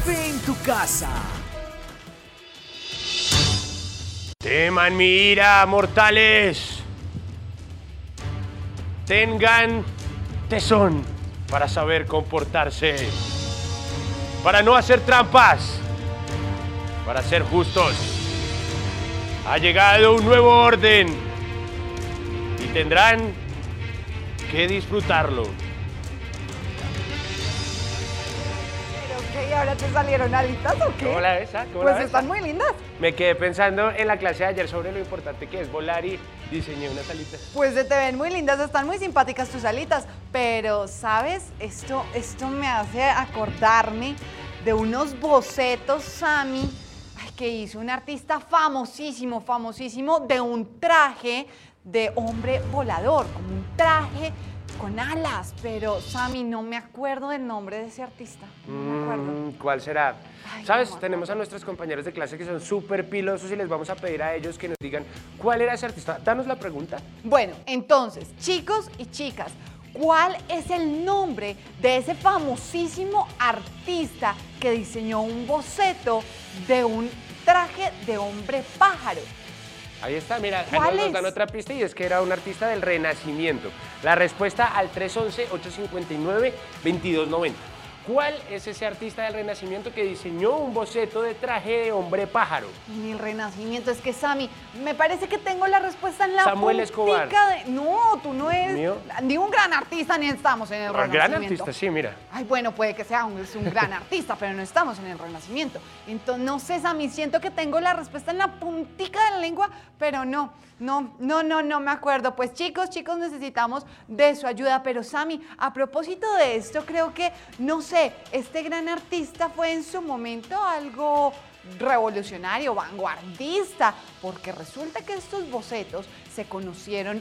Profe en tu casa. Teman mi ira, mortales. Tengan tesón para saber comportarse, para no hacer trampas, para ser justos. Ha llegado un nuevo orden y tendrán que disfrutarlo. ¿Qué? ¿Y ahora te salieron alitas o qué? ¿Cómo la ves? Pues están muy lindas. Me quedé pensando en la clase de ayer sobre lo importante que es volar y diseñé unas alitas. Pues se te ven muy lindas, están muy simpáticas tus alitas. Pero, ¿sabes? Esto me hace acordarme de unos bocetos, Sammy, que hizo un artista famosísimo de un traje de hombre volador, como un traje con alas, pero Sammy, no me acuerdo del nombre de ese artista, no me acuerdo. ¿Cuál será? Ay, ¿Sabes? no me Tenemos a nuestros compañeros de clase que son súper pilosos y les vamos a pedir a ellos que nos digan cuál era ese artista. Danos la pregunta. Bueno, entonces, chicos y chicas, ¿cuál es el nombre de ese famosísimo artista que diseñó un boceto de un traje de hombre pájaro? Ahí está, mira, ¿Cuál nos es? dan otra pista y es que era un artista del Renacimiento. La respuesta al 311-859-2290. ¿Cuál es ese artista del Renacimiento que diseñó un boceto de traje de hombre pájaro? En el Renacimiento, es que Sammy, me parece que tengo la respuesta en la Samuel puntica Escobar. No, tú no eres ¿Mío? ni un gran artista ni estamos en el Renacimiento. Gran artista, sí, mira. Ay, bueno, puede que sea es un gran artista, pero no estamos en el Renacimiento. Entonces, no sé, Sammy, siento que tengo la respuesta en la puntica de la lengua, pero no me acuerdo. Pues chicos, necesitamos de su ayuda. Pero Sammy, a propósito de esto, creo que, no sé, este gran artista fue en su momento algo revolucionario, vanguardista, porque resulta que estos bocetos se conocieron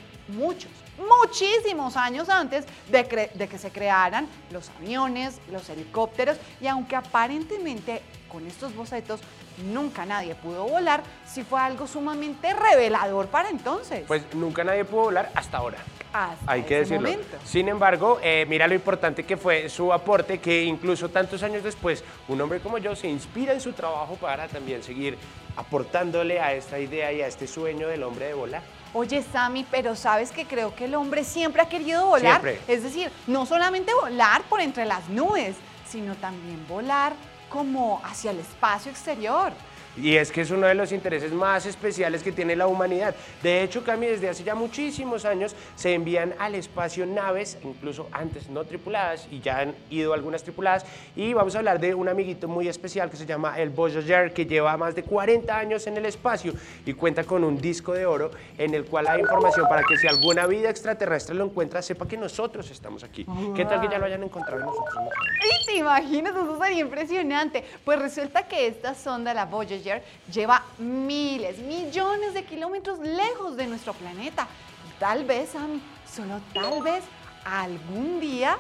muchísimos años antes de que se crearan los aviones, los helicópteros, y aunque aparentemente con estos bocetos nunca nadie pudo volar, sí fue algo sumamente revelador para entonces. Pues nunca nadie pudo volar hasta ahora. Hasta Hay que ese decirlo. momento. Sin embargo, mira lo importante que fue su aporte, que incluso tantos años después, un hombre como yo se inspira en su trabajo para también seguir aportándole a esta idea y a este sueño del hombre de volar. Oye, Sammy, pero ¿sabes que creo que el hombre siempre ha querido volar? Siempre. Es decir, no solamente volar por entre las nubes, sino también volar como hacia el espacio exterior. Y es que es uno de los intereses más especiales que tiene la humanidad. De hecho, Cami, desde hace ya muchísimos años se envían al espacio naves, incluso antes no tripuladas, y ya han ido algunas tripuladas. Y vamos a hablar de un amiguito muy especial que se llama el Voyager, que lleva más de 40 años en el espacio y cuenta con un disco de oro en el cual hay información para que si alguna vida extraterrestre lo encuentra, sepa que nosotros estamos aquí. ¿Qué tal que ya lo hayan encontrado nosotros? ¿Y te imaginas? Eso sería impresionante. Pues resulta que esta sonda, la Voyager, lleva miles, millones de kilómetros lejos de nuestro planeta. Y tal vez, Sammy, solo tal vez, algún día,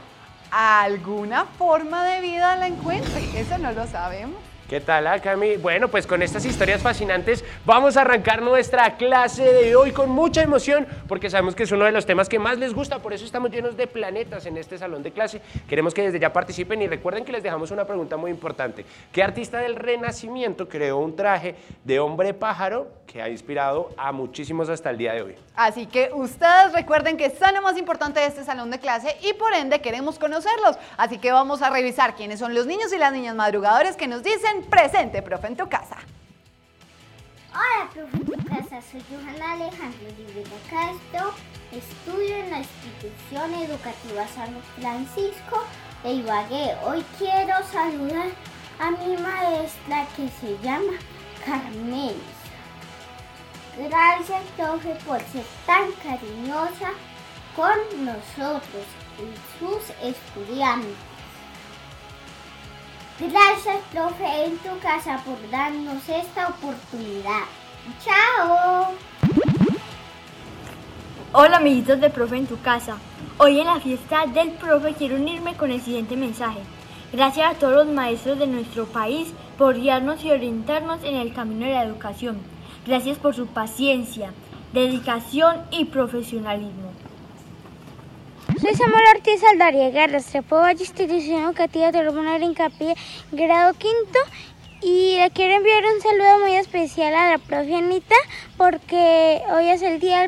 alguna forma de vida la encuentre. Eso no lo sabemos. ¿Qué tal, Cami? Bueno, pues con estas historias fascinantes vamos a arrancar nuestra clase de hoy con mucha emoción porque sabemos que es uno de los temas que más les gusta, por eso estamos llenos de planetas en este salón de clase. Queremos que desde ya participen y recuerden que les dejamos una pregunta muy importante. ¿Qué artista del Renacimiento creó un traje de hombre pájaro que ha inspirado a muchísimos hasta el día de hoy? Así que ustedes recuerden que son lo más importante de este salón de clase y por ende queremos conocerlos. Así que vamos a revisar quiénes son los niños y las niñas madrugadores que nos dicen presente, profe, en tu casa. Hola, profe, en tu casa. Soy Johanna Alejandro Rivera Castro. Estudio en la institución educativa San Francisco de Ibagué. Hoy quiero saludar a mi maestra que se llama Carmen. Gracias, profe, por ser tan cariñosa con nosotros y sus estudiantes. Gracias, profe, en tu casa por darnos esta oportunidad. ¡Chao! Hola, amiguitos de Profe en tu casa. Hoy en la fiesta del profe quiero unirme con el siguiente mensaje. Gracias a todos los maestros de nuestro país por guiarnos y orientarnos en el camino de la educación. Gracias por su paciencia, dedicación y profesionalismo. Soy Samuel Ortiz Aldariega, Restrepo Valle, institución educativa de Hormonal Hincapié, grado quinto. Y le quiero enviar un saludo muy especial a la profe Anita porque hoy es el día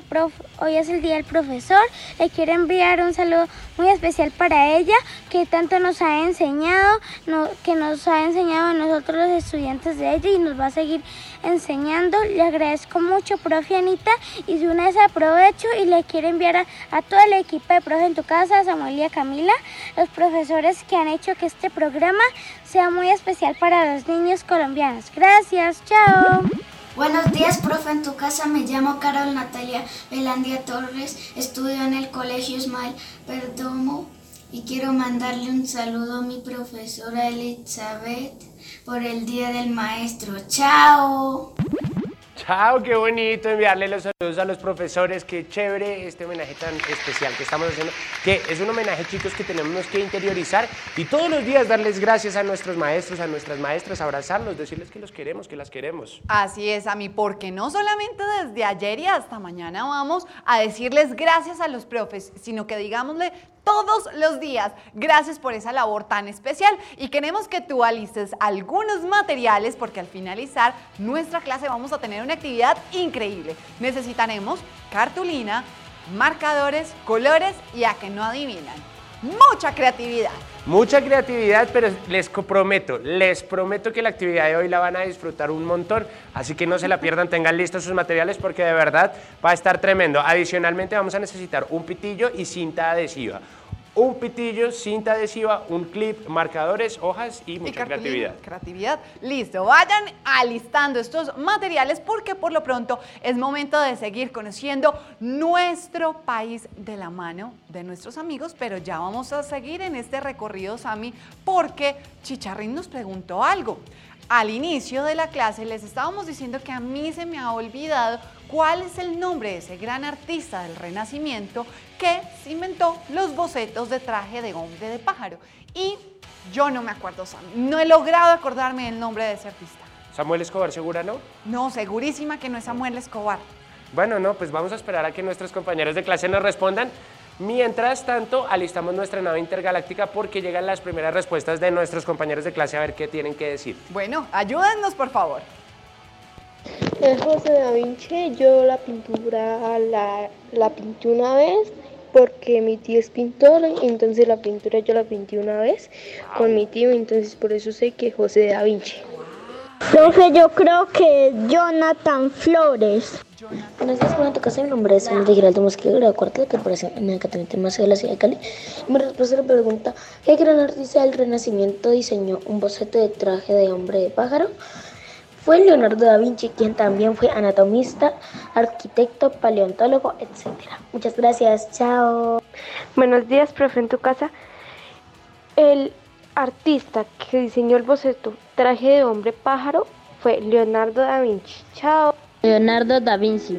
del profesor. Le quiero enviar un saludo muy especial para ella, que tanto nos ha enseñado, que nos ha enseñado a nosotros los estudiantes de ella y nos va a seguir enseñando. Le agradezco mucho, profe Anita, y de una vez aprovecho y le quiero enviar a todo el equipo de Profe en tu Casa, a Samuel y a Camila, los profesores que han hecho que este programa sea muy especial para los niños colombianos. Gracias, chao. Buenos días, profe en tu casa. Me llamo Carol Natalia Velandia Torres, estudio en el Colegio Ismael Perdomo y quiero mandarle un saludo a mi profesora Elizabeth por el Día del Maestro. ¡Chao! Chao, qué bonito enviarle los saludos a los profesores, qué chévere este homenaje tan especial que estamos haciendo, que es un homenaje, chicos, que tenemos que interiorizar y todos los días darles gracias a nuestros maestros, a nuestras maestras, abrazarlos, decirles que los queremos, que las queremos. Así es, Ami, porque no solamente desde ayer y hasta mañana vamos a decirles gracias a los profes, sino que digámosle todos los días, gracias por esa labor tan especial y queremos que tú alistes algunos materiales porque al finalizar nuestra clase vamos a tener una actividad increíble. Necesitaremos cartulina, marcadores, colores y a que no adivinan, mucha creatividad. Mucha creatividad, pero les prometo que la actividad de hoy la van a disfrutar un montón, así que no se la pierdan, tengan listos sus materiales porque de verdad va a estar tremendo. Adicionalmente vamos a necesitar un pitillo y cinta adhesiva. Un pitillo, cinta adhesiva, un clip, marcadores, hojas y mucha creatividad. Listo, vayan alistando estos materiales porque por lo pronto es momento de seguir conociendo nuestro país de la mano de nuestros amigos, pero ya vamos a seguir en este recorrido, Sami, porque Chicharrín nos preguntó algo. Al inicio de la clase les estábamos diciendo que a mí se me ha olvidado cuál es el nombre de ese gran artista del Renacimiento que se inventó los bocetos de traje de hombre de pájaro. Y yo no me acuerdo, Sam. No he logrado acordarme del nombre de ese artista. ¿Samuel Escobar segura no? No, segurísima que no es Samuel Escobar. Bueno, no, pues vamos a esperar a que nuestros compañeros de clase nos respondan. Mientras tanto, alistamos nuestra nave intergaláctica porque llegan las primeras respuestas de nuestros compañeros de clase a ver qué tienen que decir. Bueno, ayúdennos, por favor. Es José da Vinci. Yo la pintura la pinté una vez porque mi tío es pintor, entonces la pintura yo la pinté una vez con mi tío, entonces por eso sé que es José da Vinci. Profe, yo creo que es Jonathan Flores. Buenos días, por en tu casa. Mi nombre es Samuel de Giraldo Mosquera, grado cuarto de corporación en el Catamiento Más de la ciudad de Cali. Mi respuesta le pregunta: ¿qué gran artista del Renacimiento diseñó un boceto de traje de hombre de pájaro? Fue Leonardo da Vinci, quien también fue anatomista, arquitecto, paleontólogo, etc. Muchas gracias, chao. Buenos días, profe, en tu casa. El artista que diseñó el boceto traje de hombre pájaro fue Leonardo da Vinci. Chao. Leonardo da Vinci.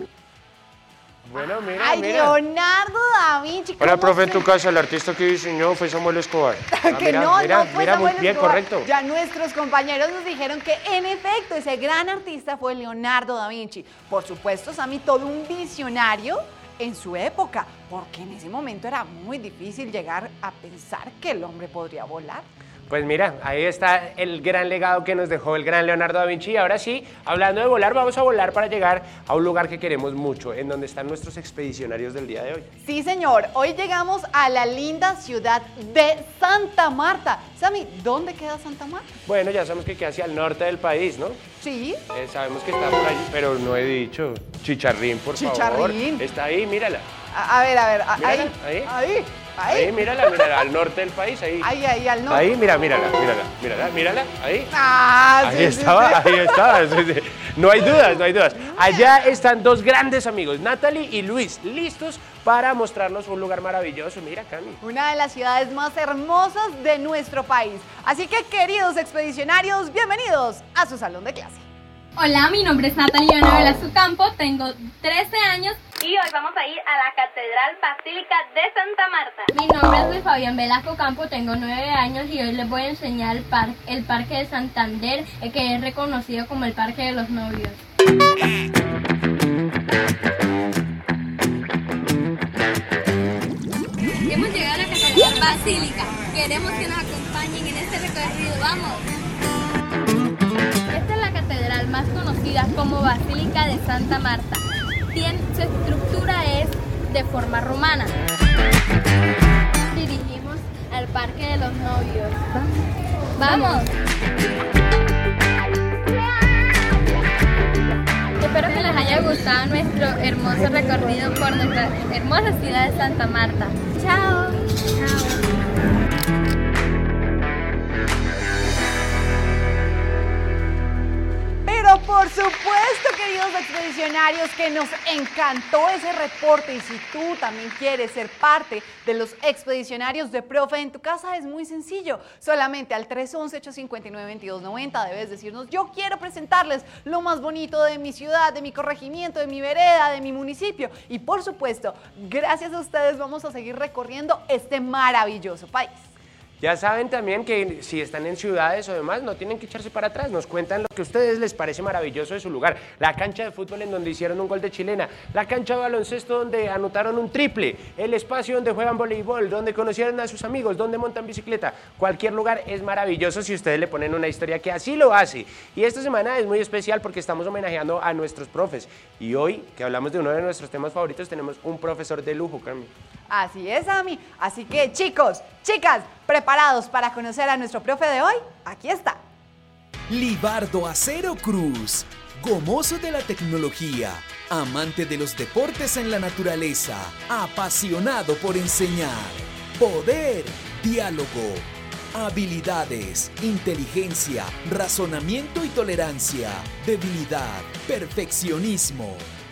Bueno, mira, ¡Ay, mira. Leonardo da Vinci! Hola, profe, en tu casa, el artista que diseñó fue Samuel Escobar. Que no fue Samuel muy bien, Escobar. correcto. Ya nuestros compañeros nos dijeron que en efecto ese gran artista fue Leonardo da Vinci. Por supuesto, Sammy, todo un visionario en su época, porque en ese momento era muy difícil llegar a pensar que el hombre podría volar. Pues mira, ahí está el gran legado que nos dejó el gran Leonardo da Vinci. Y ahora sí, hablando de volar, vamos a volar para llegar a un lugar que queremos mucho, en donde están nuestros expedicionarios del día de hoy. Sí, señor. Hoy llegamos a la linda ciudad de Santa Marta. Sammy, ¿dónde queda Santa Marta? Bueno, ya sabemos que queda hacia el norte del país, ¿no? Sí. Sabemos que está por allí, pero no he dicho. Chicharrín, por favor. Chicharrín. Está ahí, mírala. A ver, Mírala, ahí, mírala, al norte del país, ahí. Ahí, al norte. Ahí, mírala, ahí. Ah, ahí estaba. Sí. No hay dudas. Allá están dos grandes amigos, Natalie y Luis, listos para mostrarnos un lugar maravilloso. Mira, Cami. Una de las ciudades más hermosas de nuestro país. Así que, queridos expedicionarios, bienvenidos a su salón de clase. Hola, mi nombre es Natalia Ana Velasco Campo, tengo 13 años y hoy vamos a ir a la Catedral Basílica de Santa Marta. Mi nombre es Luis Fabián Velasco Campo, tengo 9 años y hoy les voy a enseñar el Parque de Santander, que es reconocido como el Parque de los Novios. hemos llegado a la Catedral Basílica. Queremos que nos acompañen en este recorrido. ¡Vamos! Esta es la catedral más conocida como Basílica de Santa Marta. Su estructura es de forma romana. Dirigimos al Parque de los Novios. ¡Vamos! Espero que les haya gustado nuestro hermoso recorrido por nuestra hermosa ciudad de Santa Marta. ¡Chao! ¡Chao! Pero por supuesto, queridos expedicionarios, que nos encantó ese reporte, y si tú también quieres ser parte de los expedicionarios de Profe en tu Casa, es muy sencillo. Solamente al 311-859-2290 debes decirnos: yo quiero presentarles lo más bonito de mi ciudad, de mi corregimiento, de mi vereda, de mi municipio. Y por supuesto, gracias a ustedes vamos a seguir recorriendo este maravilloso país. Ya saben también que si están en ciudades o demás, no tienen que echarse para atrás. Nos cuentan lo que a ustedes les parece maravilloso de su lugar. La cancha de fútbol en donde hicieron un gol de chilena, la cancha de baloncesto donde anotaron un triple, el espacio donde juegan voleibol, donde conocieron a sus amigos, donde montan bicicleta. Cualquier lugar es maravilloso si ustedes le ponen una historia que así lo hace. Y esta semana es muy especial porque estamos homenajeando a nuestros profes. Y hoy, que hablamos de uno de nuestros temas favoritos, tenemos un profesor de lujo, Cami. Así es, Ami. Así que, chicos, chicas, ¿preparados para conocer a nuestro profe de hoy? Aquí está. Libardo Acero Cruz, gomoso de la tecnología, amante de los deportes en la naturaleza, apasionado por enseñar, poder, diálogo, habilidades, inteligencia, razonamiento y tolerancia, debilidad, perfeccionismo.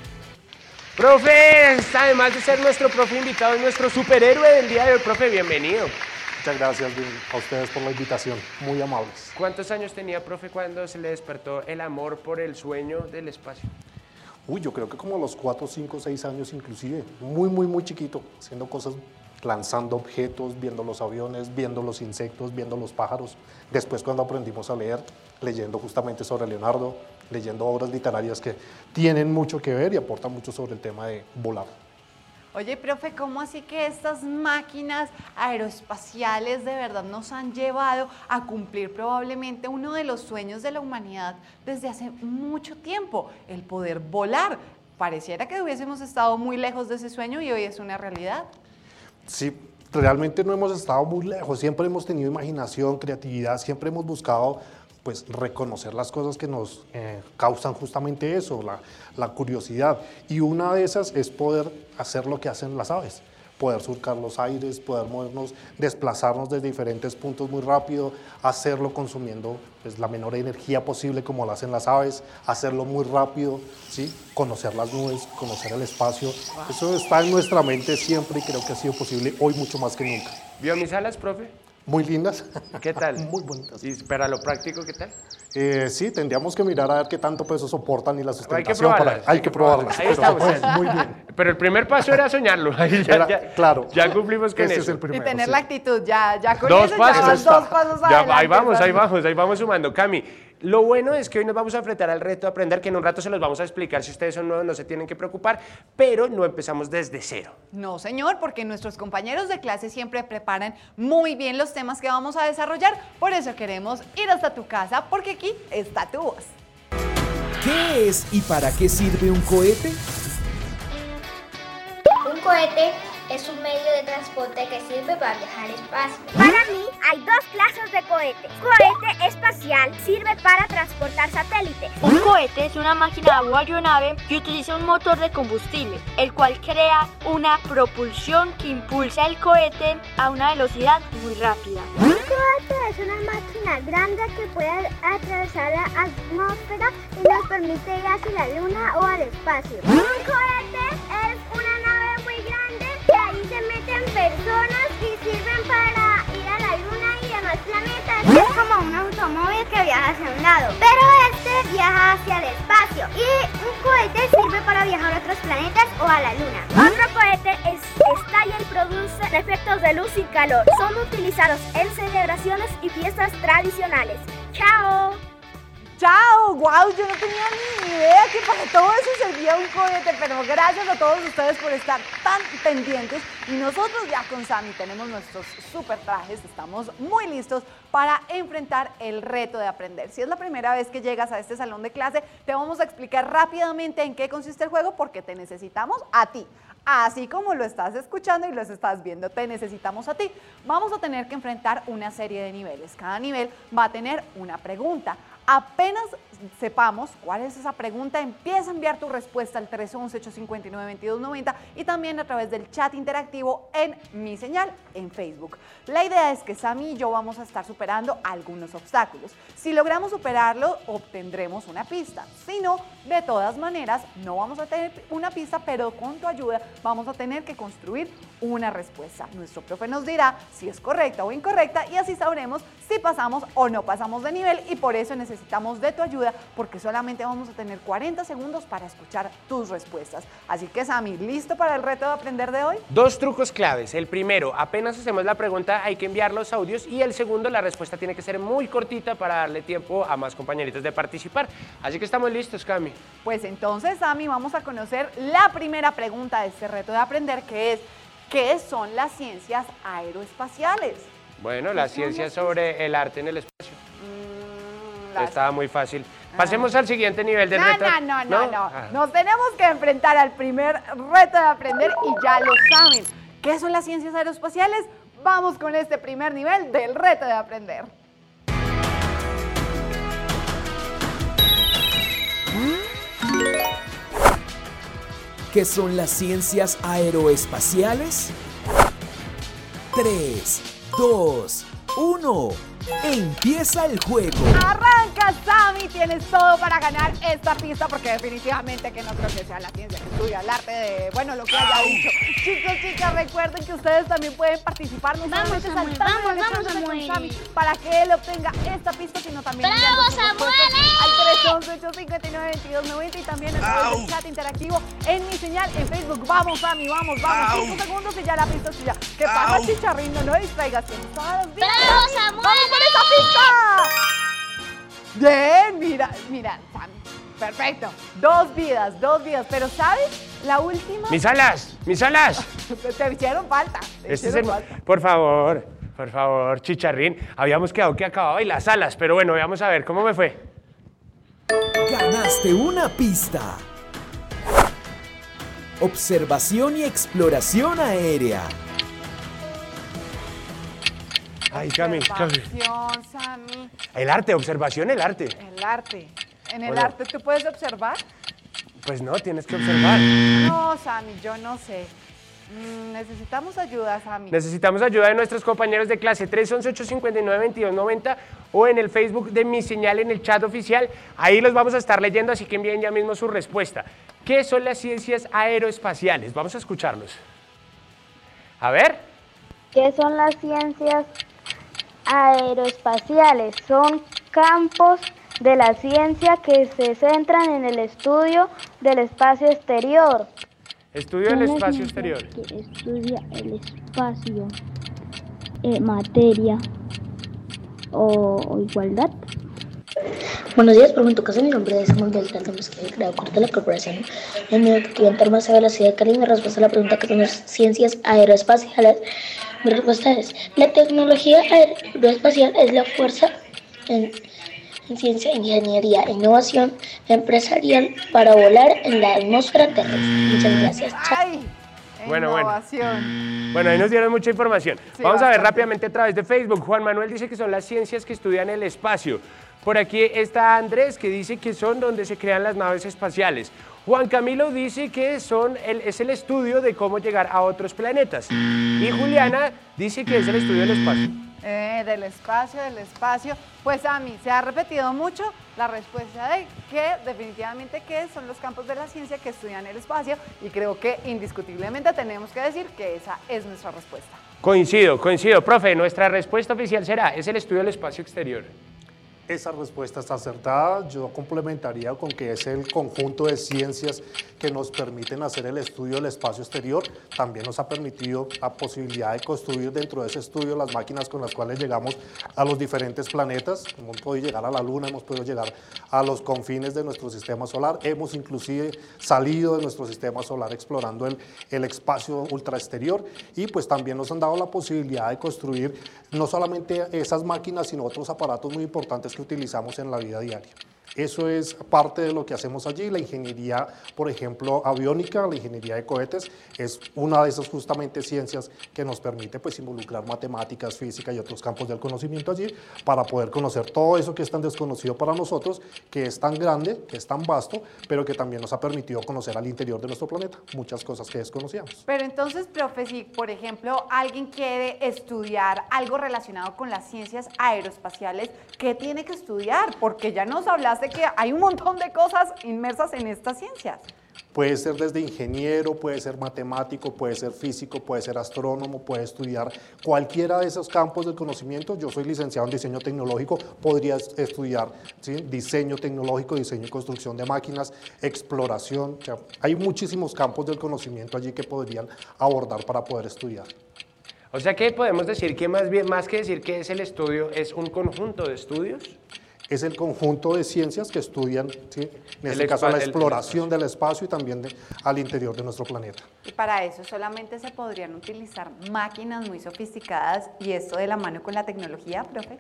Profe, además de ser nuestro profe invitado, es nuestro superhéroe del día de hoy. Profe, bienvenido. Muchas gracias a ustedes por la invitación, muy amables. ¿Cuántos años tenía, profe, cuando se le despertó el amor por el sueño del espacio? Uy, yo creo que como a los 4, 5, 6 años inclusive, muy chiquito, haciendo cosas, lanzando objetos, viendo los aviones, viendo los insectos, viendo los pájaros. Después, cuando aprendimos a leer, leyendo justamente sobre Leonardo, leyendo obras literarias que tienen mucho que ver y aportan mucho sobre el tema de volar. Oye, profe, ¿cómo así que estas máquinas aeroespaciales de verdad nos han llevado a cumplir probablemente uno de los sueños de la humanidad desde hace mucho tiempo, el poder volar? Pareciera que hubiésemos estado muy lejos de ese sueño y hoy es una realidad. Sí, realmente no hemos estado muy lejos, siempre hemos tenido imaginación, creatividad, siempre hemos buscado pues reconocer las cosas que nos causan justamente eso, la curiosidad. Y una de esas es poder hacer lo que hacen las aves, poder surcar los aires, poder movernos, desplazarnos desde diferentes puntos muy rápido, hacerlo consumiendo pues, la menor energía posible como lo hacen las aves, hacerlo muy rápido, ¿sí? Conocer las nubes, conocer el espacio. Wow. Eso está en nuestra mente siempre y creo que ha sido posible hoy mucho más que nunca. ¿Vio mis alas, profe? Muy lindas. ¿Qué tal? Muy bonitas. ¿Y para lo práctico qué tal? Sí, tendríamos que mirar a ver qué tanto peso soportan y la sustentación. Hay que probarlas. Ahí estamos. Pues, muy bien. Pero el primer paso era soñarlo. Ahí claro. Ya cumplimos con eso. Es el primero, y tener sí. la actitud, ya con dos eso pasos. ya vas 2 pasos adelante. Ahí vamos sumando. Cami, lo bueno es que hoy nos vamos a enfrentar al reto de aprender, que en un rato se los vamos a explicar. Si ustedes son nuevos, no se tienen que preocupar, pero no empezamos desde cero. No, señor, porque nuestros compañeros de clase siempre preparan muy bien los temas que vamos a desarrollar. Por eso queremos ir hasta tu casa, porque aquí está tu voz. ¿Qué es y para qué sirve un cohete? Un cohete es un medio de transporte que sirve para viajar al espacio. Para mí hay 2 clases de cohetes. Cohete espacial sirve para transportar satélites. Un cohete es una máquina o aeronave que utiliza un motor de combustible, el cual crea una propulsión que impulsa el cohete a una velocidad muy rápida. Un cohete es una máquina grande que puede atravesar la atmósfera y nos permite ir hacia la luna o al espacio. Un cohete es una nave muy grande que ahí se meten personas y sirven para ir a la luna y demás planetas. Es como un automóvil que viaja hacia un lado, pero este viaja hacia el espacio. Y un cohete sirve para viajar a otros planetas o a la luna. Otro cohete estalla y produce efectos de luz y calor. Son utilizados en celebraciones y fiestas tradicionales. ¡Chao! ¡Chao! ¡Guau! Yo no tenía ni idea que para todo eso servía un cohete, pero gracias a todos ustedes por estar tan pendientes. Y nosotros ya con Sammy tenemos nuestros super trajes, estamos muy listos para enfrentar el reto de aprender. Si es la primera vez que llegas a este salón de clase, te vamos a explicar rápidamente en qué consiste el juego porque te necesitamos a ti. Así como lo estás escuchando y lo estás viendo, te necesitamos a ti. Vamos a tener que enfrentar una serie de niveles. Cada nivel va a tener una pregunta. Apenas sepamos cuál es esa pregunta, empieza a enviar tu respuesta al 311-859-2290 y también a través del chat interactivo en Mi Señal en Facebook. La idea es que Sammy y yo vamos a estar superando algunos obstáculos. Si logramos superarlo, obtendremos una pista. Si no, de todas maneras, no vamos a tener una pista, pero con tu ayuda vamos a tener que construir una respuesta. Nuestro profe nos dirá si es correcta o incorrecta y así sabremos si pasamos o no pasamos de nivel y por eso necesitamos de tu ayuda porque solamente vamos a tener 40 segundos para escuchar tus respuestas. Así que Sammy, ¿listo para el reto de aprender de hoy? 2 trucos claves. El primero, apenas hacemos la pregunta hay que enviar los audios y el segundo, la respuesta tiene que ser muy cortita para darle tiempo a más compañeritos de participar. Así que estamos listos, Cami. Pues entonces, Sammy, vamos a conocer la primera pregunta de este reto de aprender que es ¿qué son las ciencias aeroespaciales? Bueno, la ciencia sobre el arte en el espacio. Estaba muy fácil. Pasemos al siguiente nivel del reto. No. Nos tenemos que enfrentar al primer reto de aprender y ya lo saben. ¿Qué son las ciencias aeroespaciales? Vamos con este primer nivel del reto de aprender. ¿Qué son las ciencias aeroespaciales? 3, 2, 1. Empieza el juego. Arranca, Sammy, tienes todo para ganar esta pista porque definitivamente que no creo que sea la ciencia que estudia el arte de, bueno, lo que haya dicho. Chicos, chicas, recuerden que ustedes también pueden participar, no solamente saltando con Sammy para que él obtenga esta pista, sino también ¡Bravo, Samuel! Al 311-859-2290 y también a través del chat interactivo en Mi Señal en Facebook. Vamos, Sammy, vamos. 5 segundos y ya la pista es tuya. ¿Qué pasa, Chicharrín? No distraigas. ¡Bravo, Samuel! ¡Vamos por esa pista! Bien, mira, Sammy. Perfecto. 2 vidas, pero ¿sabes? La última... ¡Mis alas! Te hicieron falta. Por favor, Chicharrín. Habíamos quedado que acababa y las alas, pero bueno, vamos a ver cómo me fue. Ganaste una pista. Observación y exploración aérea. Ay, Cami. Observación, Sammy. El arte, observación, el arte. El arte. ¿En el arte tú puedes observar? Pues no, tienes que observar. No, Sammy, yo no sé. Necesitamos ayuda, Sammy. Necesitamos ayuda de nuestros compañeros de clase 311-859-2290 o en el Facebook de Mi Señal en el chat oficial. Ahí los vamos a estar leyendo, así que envíen ya mismo su respuesta. ¿Qué son las ciencias aeroespaciales? Vamos a escucharlos. A ver. ¿Qué son las ciencias aeroespaciales? Son campos de la ciencia que se centran en el estudio del espacio exterior. Estudio del espacio exterior. Que estudia el espacio, materia o igualdad. Buenos días, profe. En tu casa, mi nombre es Samuel del Taldo Mosquera, creado corte de la corporación en medio que quiero entrar más a la ciudad de Cali. Mi respuesta a la pregunta que son las ciencias aeroespaciales. Mi respuesta es: la tecnología aeroespacial es la fuerza en ciencia, ingeniería e innovación empresarial para volar en la atmósfera terrestre. Muchas gracias. ¡Ay! Bueno. Innovación. Bueno, ahí nos dieron mucha información. Sí, Vamos a ver bastante. rápidamente a través de Facebook. Juan Manuel dice que son las ciencias que estudian el espacio. Por aquí está Andrés, que dice que son donde se crean las naves espaciales. Juan Camilo dice que es el estudio de cómo llegar a otros planetas. Y Juliana dice que es el estudio del espacio. Del espacio. Pues a mí se ha repetido mucho la respuesta de que definitivamente que son los campos de la ciencia que estudian el espacio y creo que indiscutiblemente tenemos que decir que esa es nuestra respuesta. Coincido. Profe, nuestra respuesta oficial será, es el estudio del espacio exterior. Esa respuesta está acertada. Yo complementaría con que es el conjunto de ciencias que nos permiten hacer el estudio del espacio exterior. También nos ha permitido la posibilidad de construir dentro de ese estudio las máquinas con las cuales llegamos a los diferentes planetas. Hemos podido llegar a la Luna, hemos podido llegar a los confines de nuestro sistema solar. Hemos inclusive salido de nuestro sistema solar explorando el espacio ultraexterior, y pues también nos han dado la posibilidad de construir no solamente esas máquinas, sino otros aparatos muy importantes que utilizamos en la vida diaria. Eso es parte de lo que hacemos allí. La ingeniería, por ejemplo, aviónica, la ingeniería de cohetes, es una de esas justamente ciencias que nos permite pues involucrar matemáticas, física y otros campos del conocimiento allí para poder conocer todo eso que es tan desconocido para nosotros, que es tan grande, que es tan vasto, pero que también nos ha permitido conocer al interior de nuestro planeta muchas cosas que desconocíamos. Pero entonces, profe, si por ejemplo alguien quiere estudiar algo relacionado con las ciencias aeroespaciales, ¿qué tiene que estudiar? Porque ya nos hablaste que hay un montón de cosas inmersas en estas ciencias. Puede ser desde ingeniero, puede ser matemático, puede ser físico, puede ser astrónomo, puede estudiar cualquiera de esos campos del conocimiento. Yo soy licenciado en diseño tecnológico, podría estudiar, ¿sí?, diseño tecnológico, diseño y construcción de máquinas, exploración. O sea, hay muchísimos campos del conocimiento allí que podrían abordar para poder estudiar. O sea que podemos decir que más que decir que es el estudio, es un conjunto de estudios. Es el conjunto de ciencias que estudian, ¿sí?, en este caso la exploración del espacio y también al interior de nuestro planeta. Y para eso solamente se podrían utilizar máquinas muy sofisticadas, y esto de la mano con la tecnología, profe.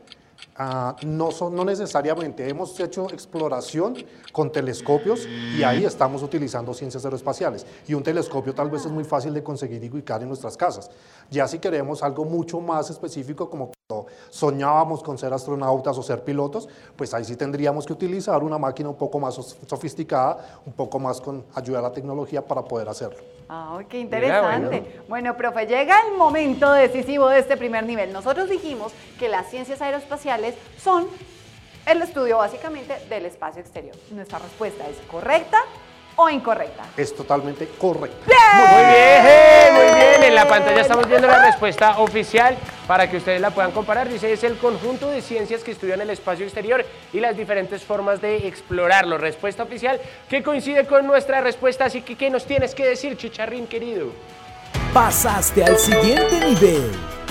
No necesariamente. Hemos hecho exploración con telescopios y ahí estamos utilizando ciencias aeroespaciales. Y un telescopio tal vez es muy fácil de conseguir y ubicar en nuestras casas. Ya si queremos algo mucho más específico, como cuando soñábamos con ser astronautas o ser pilotos, pues ahí sí tendríamos que utilizar una máquina un poco más sofisticada, un poco más con ayuda de la tecnología para poder hacerlo. ¡Ah, qué interesante! Bueno, profe, llega el momento decisivo de este primer nivel. Nosotros dijimos que las ciencias aeroespaciales son el estudio básicamente del espacio exterior. ¿Nuestra respuesta es correcta o incorrecta? Es totalmente correcta. Muy bien, muy bien. En la pantalla estamos viendo la respuesta oficial para que ustedes la puedan comparar. Dice, es el conjunto de ciencias que estudian el espacio exterior y las diferentes formas de explorarlo. Respuesta oficial que coincide con nuestra respuesta. Así que, ¿qué nos tienes que decir, Chicharrín querido? Pasaste al siguiente nivel.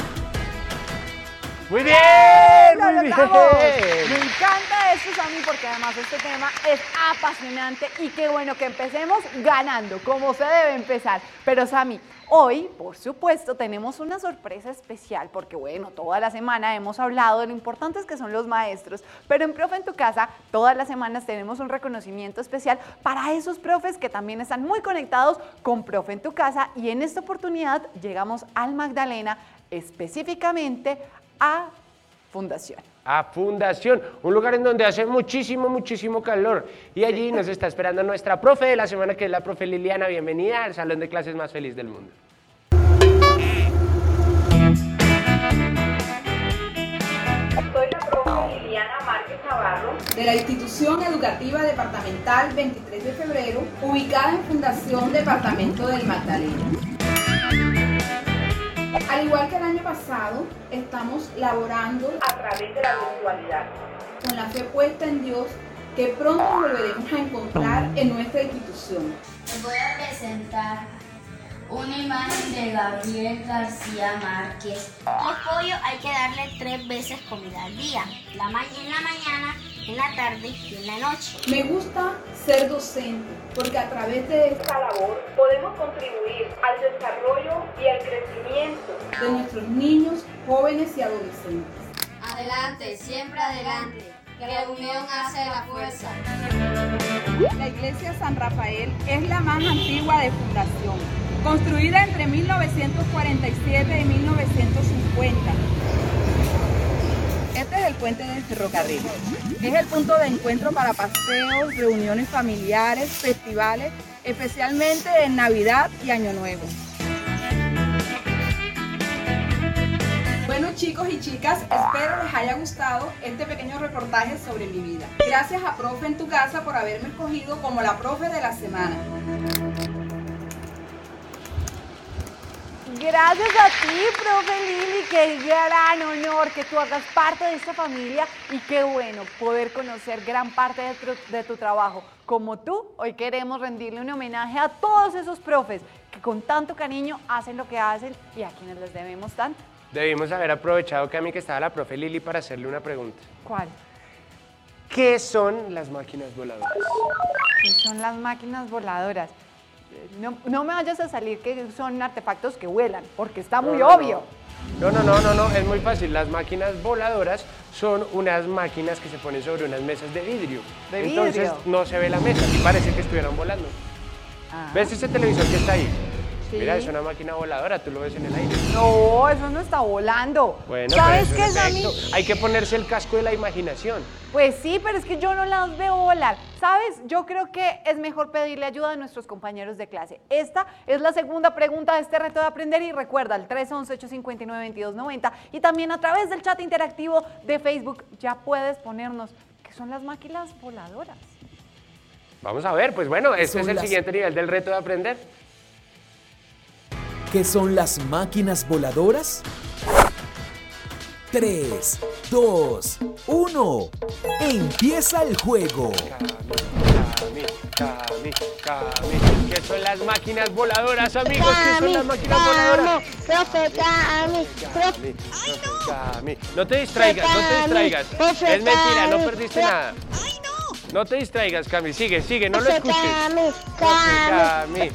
Muy bien, ¡Lo muy bien. Me encanta esto, Sammy, porque además este tema es apasionante y qué bueno que empecemos ganando, como se debe empezar. Pero Sammy, hoy, por supuesto, tenemos una sorpresa especial porque, bueno, toda la semana hemos hablado de lo importantes que son los maestros, pero en Profe en tu Casa, todas las semanas tenemos un reconocimiento especial para esos profes que también están muy conectados con Profe en tu Casa, y en esta oportunidad llegamos al Magdalena, específicamente a Fundación. A Fundación, un lugar en donde hace muchísimo calor, y allí nos está esperando nuestra profe de la semana, que es la profe Liliana. Bienvenida al salón de clases más feliz del mundo. Soy la profe Liliana Márquez Navarro de la Institución Educativa Departamental 23 de Febrero, ubicada en Fundación Departamento del Magdalena. Al igual que el año pasado, estamos laborando a través de la virtualidad, con la fe puesta en Dios, que pronto volveremos a encontrar en nuestra institución. Les voy a presentar una imagen de Gabriel García Márquez. Al pollo hay que darle 3 veces comida al día, en la mañana, en la tarde y en la noche. Me gusta ser docente porque a través de esta labor podemos contribuir al desarrollo y al crecimiento de nuestros niños, jóvenes y adolescentes. Adelante, siempre adelante, que la unión hace la fuerza. La Iglesia San Rafael es la más antigua de Fundación, construida entre 1947 y 1950. Este es el puente del ferrocarril. Es el punto de encuentro para paseos, reuniones familiares, festivales, especialmente en Navidad y Año Nuevo. Bueno, chicos y chicas, espero les haya gustado este pequeño reportaje sobre mi vida. Gracias a Profe en tu Casa por haberme escogido como la profe de la semana. Gracias a ti, profe Lili, qué gran honor que tú hagas parte de esta familia y qué bueno poder conocer gran parte de tu trabajo. Como tú, hoy queremos rendirle un homenaje a todos esos profes que con tanto cariño hacen lo que hacen y a quienes les debemos tanto. Debimos haber aprovechado, Cami, que estaba la profe Lili para hacerle una pregunta. ¿Cuál? ¿Qué son las máquinas voladoras? ¿Qué son las máquinas voladoras? No me vayas a salir que son artefactos que vuelan, porque está muy obvio. No, es muy fácil. Las máquinas voladoras son unas máquinas que se ponen sobre unas mesas de vidrio. ¿De vidrio? Entonces no se ve la mesa y parece que estuvieran volando. ¿Ves ese televisor que está ahí? Sí. Mira, es una máquina voladora, tú lo ves en el aire. No, eso no está volando. Bueno, ¿sabes pero qué es a mí? Hay que ponerse el casco de la imaginación. Pues sí, pero es que yo no las veo volar. ¿Sabes? Yo creo que es mejor pedirle ayuda a nuestros compañeros de clase. Esta es la segunda pregunta de este reto de aprender y recuerda el 311-859-2290 y también a través del chat interactivo de Facebook ya puedes ponernos qué son las máquinas voladoras. Vamos a ver, pues bueno, este es el siguiente nivel del reto de aprender. ¿Qué son las máquinas voladoras? 3, 2, 1. Empieza el juego. Cami. ¿Qué son las máquinas voladoras, amigos? ¿Qué son las máquinas voladoras? Profe, Cami. No te distraigas. Es mentira, no perdiste nada. No te distraigas, Cami. Sigue, no lo escuches. Cami.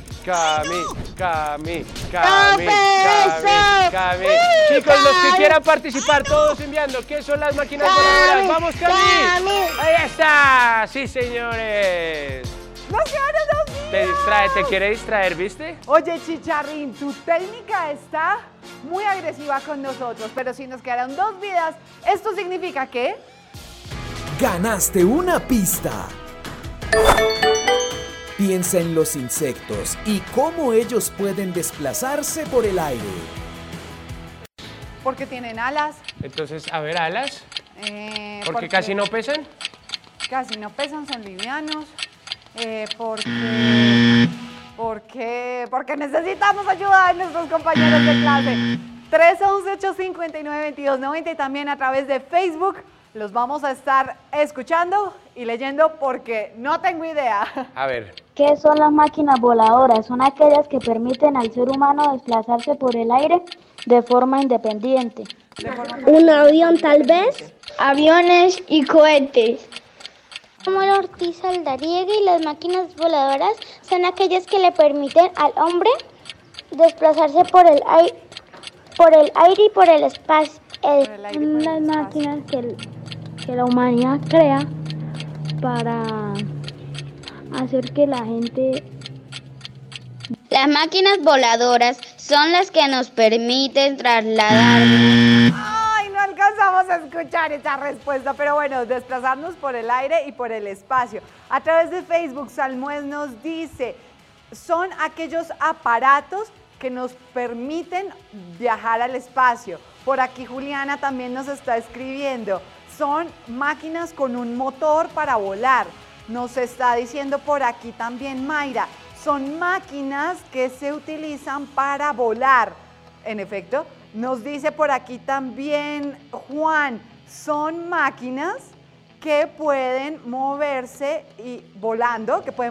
Chicos, los que quieran participar, todos enviando. ¿Qué son las máquinas voladoras? ¡Vamos, Cami! ¡Ahí está! ¡Sí, señores! Te quiere distraer, ¿viste? Oye, Chicharrín, tu técnica está muy agresiva con nosotros, pero si nos quedaron 2 vidas, ¿esto significa qué? Ganaste una pista. Piensa en los insectos y cómo ellos pueden desplazarse por el aire. Porque tienen alas. Entonces, a ver, alas. ¿Porque casi no pesan? Casi no pesan, son livianos. Porque necesitamos ayuda de nuestros compañeros de clase. 311-859-2290 y también a través de Facebook. Los vamos a estar escuchando y leyendo porque no tengo idea. A ver. ¿Qué son las máquinas voladoras? Son aquellas que permiten al ser humano desplazarse por el aire de forma independiente. Un avión tal vez, aviones y cohetes. Samuel Ortiz Aldariega y las máquinas voladoras son aquellas que le permiten al hombre desplazarse por el aire y por el espacio. Son las máquinas que la humanidad crea para hacer que la gente... Las máquinas voladoras son las que nos permiten trasladarnos. Ay, no alcanzamos a escuchar esa respuesta, pero bueno, desplazarnos por el aire y por el espacio. A través de Facebook, Salmuez nos dice, son aquellos aparatos que nos permiten viajar al espacio. Por aquí Juliana también nos está escribiendo, son máquinas con un motor para volar. Nos está diciendo por aquí también Mayra, son máquinas que se utilizan para volar. En efecto, nos dice por aquí también Juan, son máquinas que pueden moverse volando por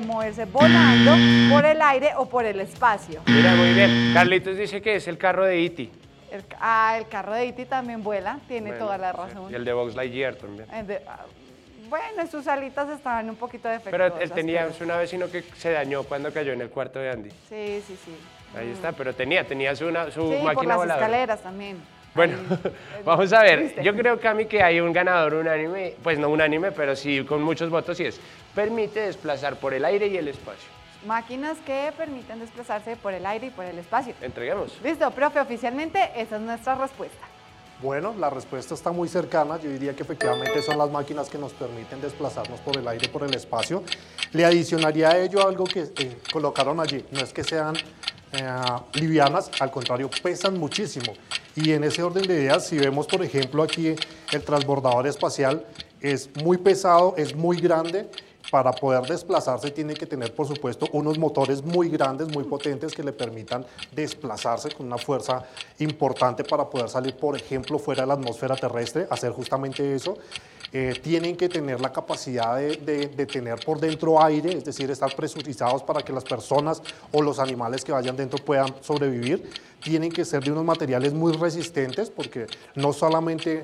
el aire o por el espacio. Mira, muy bien. Carlitos dice que es el carro de E.T. El carro de E.T. también vuela, tiene toda la razón. Y el de Buzz Lightyear también. Bueno, sus alitas estaban un poquito defectuosas. Pero él tenía una vecino que se dañó cuando cayó en el cuarto de Andy. Sí. Ahí está, pero tenía su máquina por las voladora. Escaleras también. Bueno, vamos a ver. Yo creo, Cami, que hay un ganador unánime, pues no unánime, pero sí con muchos votos, y es, permite desplazar por el aire y el espacio. Máquinas que permiten desplazarse por el aire y por el espacio. Entreguemos. Listo, profe, oficialmente esa es nuestra respuesta. Bueno, la respuesta está muy cercana. Yo diría que efectivamente son las máquinas que nos permiten desplazarnos por el aire y por el espacio. Le adicionaría a ello algo que colocaron allí. No es que sean livianas, al contrario, pesan muchísimo. Y en ese orden de ideas, si vemos, por ejemplo, aquí el transbordador espacial, es muy pesado, es muy grande Para poder desplazarse tiene que tener, por supuesto, unos motores muy grandes, muy potentes que le permitan desplazarse con una fuerza importante para poder salir, por ejemplo, fuera de la atmósfera terrestre, hacer justamente eso. Tienen que tener la capacidad de tener por dentro aire, es decir, estar presurizados para que las personas o los animales que vayan dentro puedan sobrevivir. Tienen que ser de unos materiales muy resistentes, porque no solamente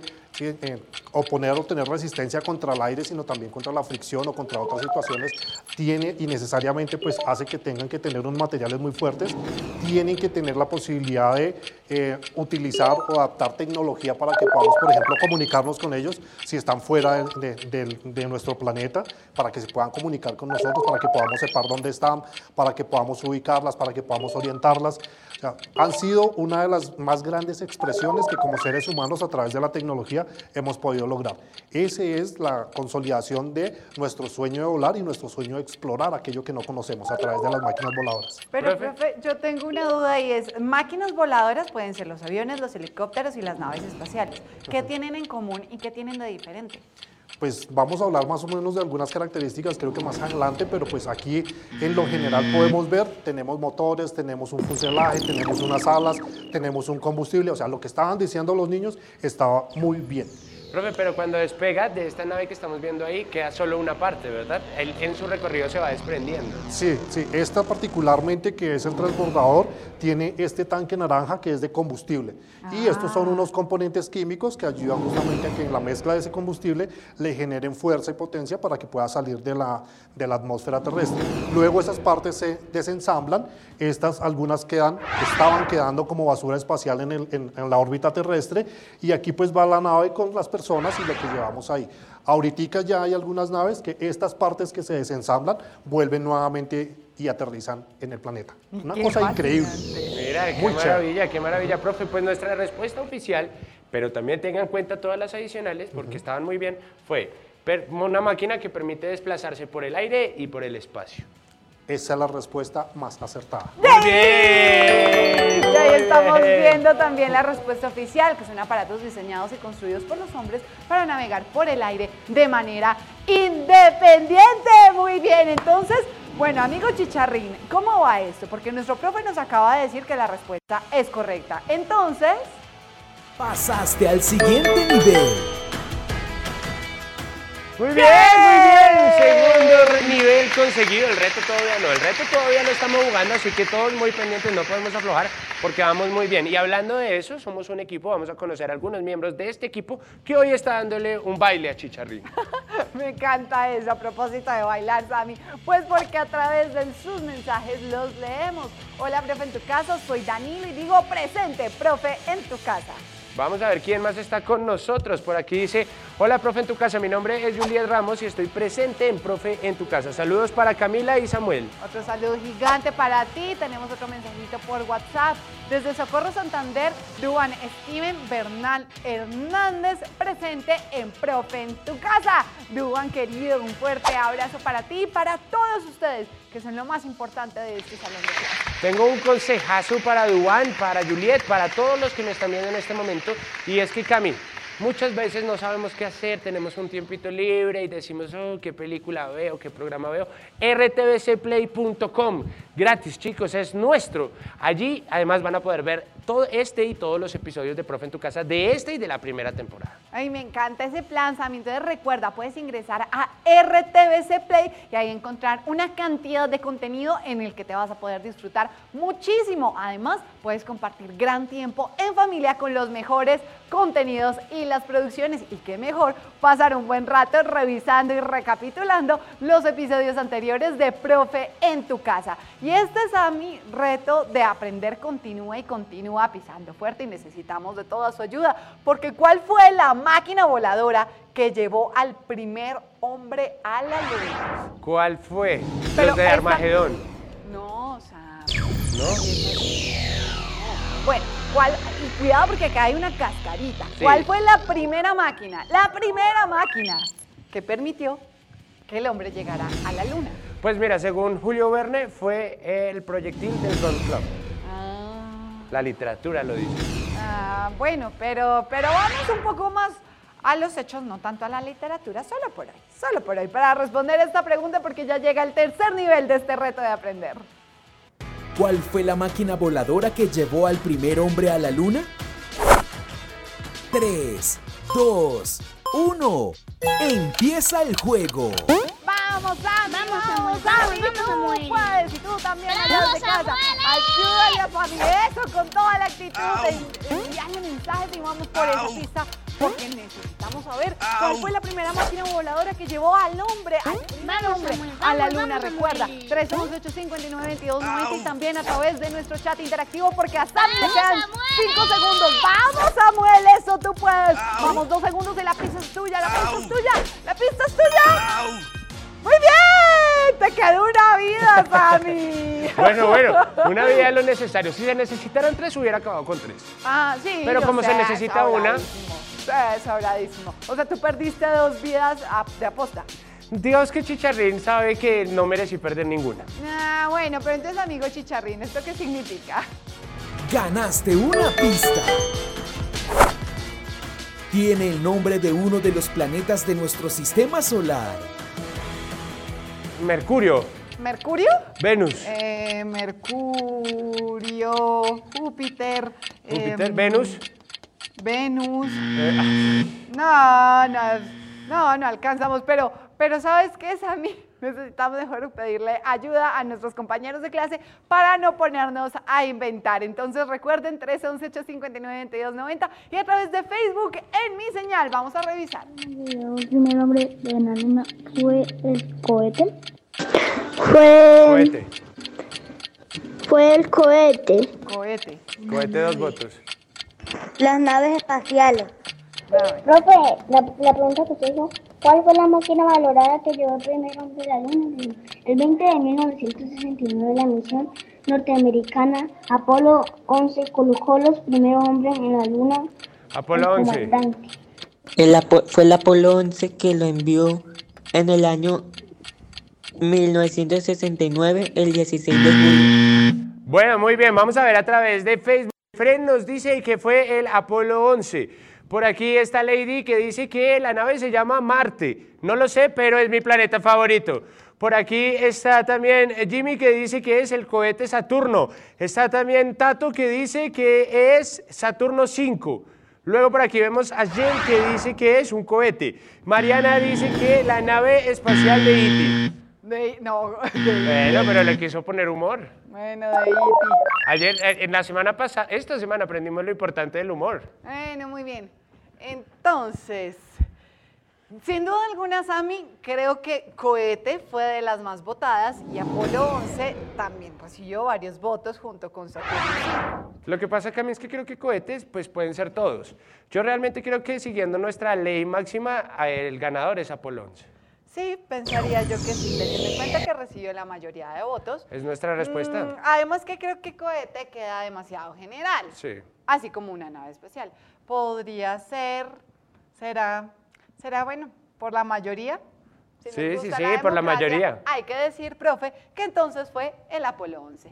oponer o tener resistencia contra el aire, sino también contra la fricción o contra otras situaciones, tiene y necesariamente pues hace que tengan que tener unos materiales muy fuertes. Tienen que tener la posibilidad de utilizar o adaptar tecnología para que podamos, por ejemplo, comunicarnos con ellos si están fuera de nuestro planeta, para que se puedan comunicar con nosotros, para que podamos separar dónde están, para que podamos ubicarlas, para que podamos orientarlas. O sea, han sido una de las más grandes expresiones que como seres humanos a través de la tecnología hemos podido lograr. Esa es la consolidación de nuestro sueño de volar y nuestro sueño de explorar aquello que no conocemos a través de las máquinas voladoras. Pero, profe, yo tengo una duda y es, máquinas voladoras pueden ser los aviones, los helicópteros y las naves espaciales. ¿Qué tienen en común y qué tienen de diferente? Pues vamos a hablar más o menos de algunas características, creo que más adelante, pero pues aquí en lo general podemos ver, tenemos motores, tenemos un fuselaje, tenemos unas alas, tenemos un combustible, o sea, lo que estaban diciendo los niños estaba muy bien. Profe, pero cuando despega de esta nave que estamos viendo ahí, queda solo una parte, ¿verdad? En su recorrido se va desprendiendo. Sí, sí, esta particularmente, que es el transbordador, tiene este tanque naranja que es de combustible. Y estos son unos componentes químicos que ayudan justamente a que en la mezcla de ese combustible le generen fuerza y potencia para que pueda salir de la atmósfera terrestre. Luego esas partes se desensamblan, algunas estaban quedando como basura espacial en la órbita terrestre, y aquí pues va la nave con las personas y lo que llevamos ahí. Ahorita ya hay algunas naves que estas partes que se desensamblan vuelven nuevamente y aterrizan en el planeta. Una cosa increíble. Mira, qué maravilla, profe. Pues nuestra respuesta oficial, pero también tengan en cuenta todas las adicionales, porque estaban muy bien, fue una máquina que permite desplazarse por el aire y por el espacio. Esa es la respuesta más acertada. ¡Muy bien! Y ahí estamos viendo también la respuesta oficial, que son aparatos diseñados y construidos por los hombres para navegar por el aire de manera independiente. Muy bien, entonces, bueno, amigo Chicharrín, ¿cómo va esto? Porque nuestro profe nos acaba de decir que la respuesta es correcta. Entonces, pasaste al siguiente nivel. Muy bien, muy bien. Segundo nivel conseguido. El reto todavía no estamos jugando, así que todos muy pendientes, no podemos aflojar porque vamos muy bien. Y hablando de eso, somos un equipo, vamos a conocer a algunos miembros de este equipo que hoy está dándole un baile a Chicharrín. Me encanta eso, a propósito de bailar, Sammy. Pues porque a través de sus mensajes los leemos. Hola, profe, en tu casa, soy Danilo y digo presente, profe, en tu casa. Vamos a ver quién más está con nosotros. Por aquí dice, hola, profe, en tu casa. Mi nombre es Juliet Ramos y estoy presente en Profe en tu casa. Saludos para Camila y Samuel. Otro saludo gigante para ti. Tenemos otro mensajito por WhatsApp. Desde Socorro, Santander, Duan Steven Bernal Hernández, presente en Profe en tu casa. Duan, querido, un fuerte abrazo para ti y para todos ustedes, que son lo más importante de este salón de clases. Tengo un consejazo para Duan, para Juliet, para todos los que me están viendo en este momento, y es que, Cami, muchas veces no sabemos qué hacer, tenemos un tiempito libre y decimos, oh, qué película veo, qué programa veo. rtvcplay.com, gratis, chicos, es nuestro. Allí, además, van a poder ver todo este y todos los episodios de Profe en tu casa de este y de la primera temporada. Ay, me encanta ese plan, Sammy. Entonces recuerda, puedes ingresar a RTVC Play y ahí encontrar una cantidad de contenido en el que te vas a poder disfrutar muchísimo. Además, puedes compartir gran tiempo en familia con los mejores contenidos y las producciones. Y qué mejor pasar un buen rato revisando y recapitulando los episodios anteriores de Profe en tu casa. Y este es mi reto de aprender continúa y continúa pisando fuerte, y necesitamos de toda su ayuda, porque ¿cuál fue la máquina voladora que llevó al primer hombre a la luna? ¿Cuál fue? Los de Armagedón. No, Sam. ¿No? Bueno, y cuidado porque acá hay una cascarita. Sí. ¿Cuál fue la primera máquina? La primera máquina que permitió que el hombre llegara a la luna. Pues mira, según Julio Verne, fue el proyectil del Gun Club. La literatura lo dice. Bueno, pero vamos un poco más a los hechos, no tanto a la literatura, solo por hoy, para responder esta pregunta porque ya llega el tercer nivel de este reto de aprender. ¿Cuál fue la máquina voladora que llevó al primer hombre a la luna? 3, 2, 1. ¡Empieza el juego! ¡Vamos, Samuel! ¡Tú puedes! Y tú también allá de casa. Ayúdale a Fabi, eso, con toda la actitud. Envíale mensajes y vamos por esa pista, porque necesitamos saber cuál fue la primera máquina voladora que llevó al hombre, a la luna. Recuerda, 311-859-2290 y también a través de nuestro chat interactivo, porque a Sammy le quedan 5 segundos. ¡Vamos, Samuel! Eso, tú puedes. Vamos, 2 segundos y la pista es tuya, la pista es tuya, la pista es tuya. ¡Muy bien! ¡Te quedó una vida, Sammy! Bueno, una vida es lo necesario. Si se necesitaran 3, hubiera acabado con 3. Ah, sí. Pero como se necesita una... Sobradísimo. O sea, tú perdiste 2 vidas de aposta. Dios, que Chicharrín sabe que no merecí perder ninguna. Ah, bueno, pero entonces, amigo Chicharrín, ¿esto qué significa? ¡Ganaste una pista! Tiene el nombre de uno de los planetas de nuestro sistema solar. Mercurio. ¿Mercurio? Venus. Mercurio, Júpiter. Venus. Venus. No alcanzamos, pero ¿sabes qué, Sammy? Necesitamos mejor pedirle ayuda a nuestros compañeros de clase para no ponernos a inventar. Entonces recuerden, 311-859-2290 y a través de Facebook en Mi Señal. Vamos a revisar. El primer hombre de la luna fue el cohete. Fue el cohete. Cohete, 2 votos. Las naves espaciales. Profe, la pregunta que usted hizo, ¿cuál fue la máquina valorada que llevó el primer hombre a la luna? El 20 de 1969 la misión norteamericana Apolo 11 colocó los primeros hombres en la luna. Apolo 11. Fue el Apolo 11 que lo envió en el año 1969, el 16 de julio. Bueno, muy bien, vamos a ver a través de Facebook. Fred nos dice que fue el Apolo 11. Por aquí está Lady que dice que la nave se llama Marte. No lo sé, pero es mi planeta favorito. Por aquí está también Jimmy que dice que es el cohete Saturno. Está también Tato que dice que es Saturno 5. Luego por aquí vemos a Jen que dice que es un cohete. Mariana dice que la nave espacial de E.T. Bueno, pero le quiso poner humor. Bueno, de E.T. Ayer, en la semana pasada, esta semana aprendimos lo importante del humor. Bueno, muy bien. Entonces, sin duda alguna, Sammy, creo que cohete fue de las más votadas y Apolo 11 también recibió varios votos junto con Saturno. Lo que pasa, Cami, es que creo que cohetes pues pueden ser todos. Yo realmente creo que siguiendo nuestra ley máxima, el ganador es Apolo 11. Sí, pensaría yo que sí, teniendo en cuenta que recibió la mayoría de votos. ¿Es nuestra respuesta? Además que creo que cohete queda demasiado general. Sí. Así como una nave especial. Podría ser, será bueno, por la mayoría. Sí, por la mayoría. Hay que decir, profe, que entonces fue el Apolo 11.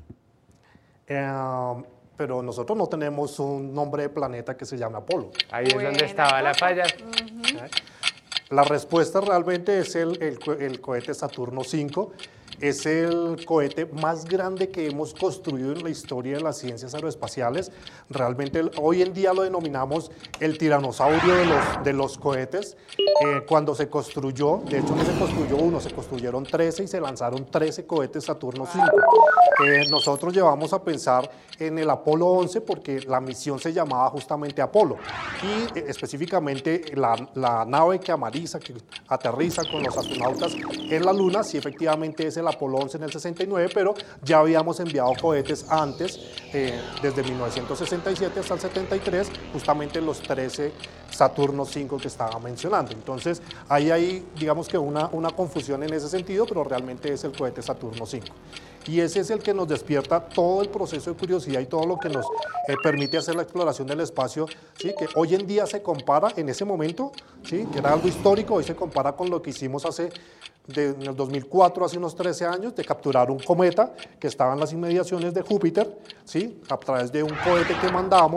Pero nosotros no tenemos un nombre de planeta que se llame Apolo. Ahí es donde estaba la falla. La respuesta realmente es el cohete Saturno 5. Es el cohete más grande que hemos construido en la historia de las ciencias aeroespaciales. Realmente hoy en día lo denominamos el tiranosaurio de los cohetes. Cuando se construyó, de hecho no se construyó uno, se construyeron 13 y se lanzaron 13 cohetes Saturno 5. Nosotros llevamos a pensar en el Apolo 11 porque la misión se llamaba justamente Apolo. Y específicamente la nave que aterriza con los astronautas en la Luna, sí efectivamente es el Apolo 11 en el 69, pero ya habíamos enviado cohetes antes, desde 1967 hasta el 73, justamente los 13 Saturno 5 que estaba mencionando. Entonces, ahí hay, digamos que una confusión en ese sentido, pero realmente es el cohete Saturno 5. Y ese es el que nos despierta todo el proceso de curiosidad y todo lo que nos permite hacer la exploración del espacio, ¿sí? Que hoy en día se compara en ese momento, ¿sí? Que era algo histórico, hoy se compara con lo que hicimos en el 2004, hace unos 13 años, de capturar un cometa que estaba en las inmediaciones de Júpiter, ¿sí? A través de un cohete que mandamos,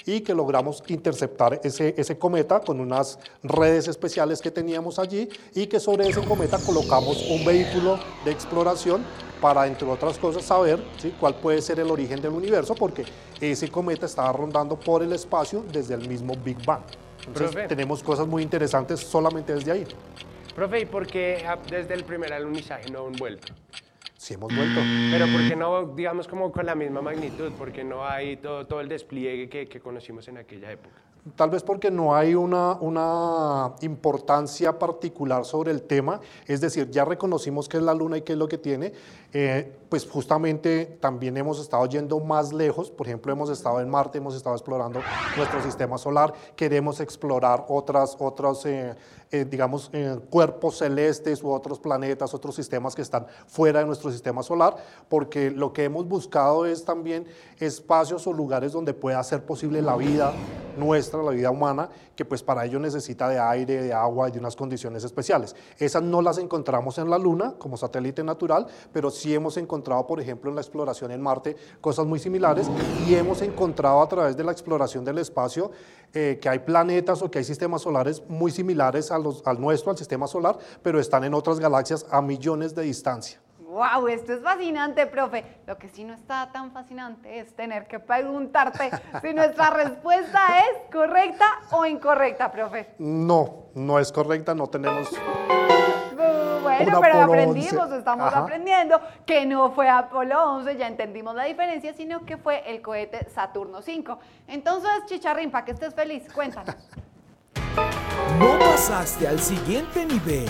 y que logramos interceptar ese cometa con unas redes especiales que teníamos allí y que sobre ese cometa colocamos un vehículo de exploración para, entre otras cosas, saber, ¿sí?, cuál puede ser el origen del universo, porque ese cometa estaba rondando por el espacio desde el mismo Big Bang. Entonces, Profe, tenemos cosas muy interesantes solamente desde ahí. profe, ¿y por qué desde el primer alunizaje no han vuelto? Sí hemos vuelto. Pero ¿por qué no, digamos, como con la misma magnitud? ¿Por qué no hay todo el despliegue que conocimos en aquella época? Tal vez porque no hay una importancia particular sobre el tema, es decir, ya reconocimos qué es la Luna y qué es lo que tiene, pues justamente también hemos estado yendo más lejos, por ejemplo, hemos estado en Marte, hemos estado explorando nuestro sistema solar, queremos explorar otros digamos, cuerpos celestes u otros planetas, otros sistemas que están fuera de nuestro sistema solar, porque lo que hemos buscado es también espacios o lugares donde pueda ser posible la vida nuestra, la vida humana, que pues para ello necesita de aire, de agua y de unas condiciones especiales. Esas no las encontramos en la Luna como satélite natural, pero sí hemos encontrado, por ejemplo, en la exploración en Marte, cosas muy similares, y hemos encontrado a través de la exploración del espacio que hay planetas o que hay sistemas solares muy similares al nuestro, al sistema solar, pero están en otras galaxias a millones de distancia. ¡Wow! Esto es fascinante, profe. Lo que sí no está tan fascinante es tener que preguntarte si nuestra respuesta es correcta o incorrecta, profe. No, no es correcta, no tenemos... Bueno, pero Apolo aprendimos, 11. estamos Ajá. aprendiendo que no fue Apolo 11, ya entendimos la diferencia, sino que fue el cohete Saturno 5. Entonces, Chicharrín, para que estés feliz, cuéntanos. No pasaste al siguiente nivel.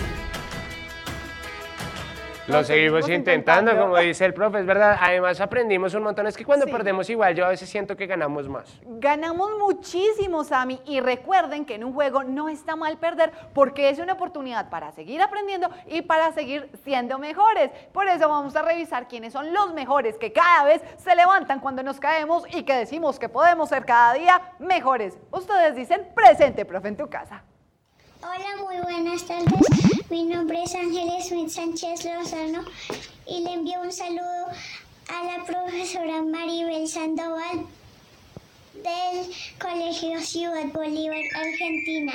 Lo seguimos intentando, como dice el profe, es verdad. Además aprendimos un montón. Es que cuando perdemos igual, yo a veces siento que ganamos más. Ganamos muchísimo, Sammy, y recuerden que en un juego no está mal perder porque es una oportunidad para seguir aprendiendo y para seguir siendo mejores. Por eso vamos a revisar quiénes son los mejores que cada vez se levantan cuando nos caemos y que decimos que podemos ser cada día mejores. Ustedes dicen presente, profe, en tu casa. Hola, muy buenas tardes. Mi nombre es Ángeles Smith Sánchez Lozano y le envío un saludo a la profesora Maribel Sandoval del Colegio Ciudad Bolívar, Argentina.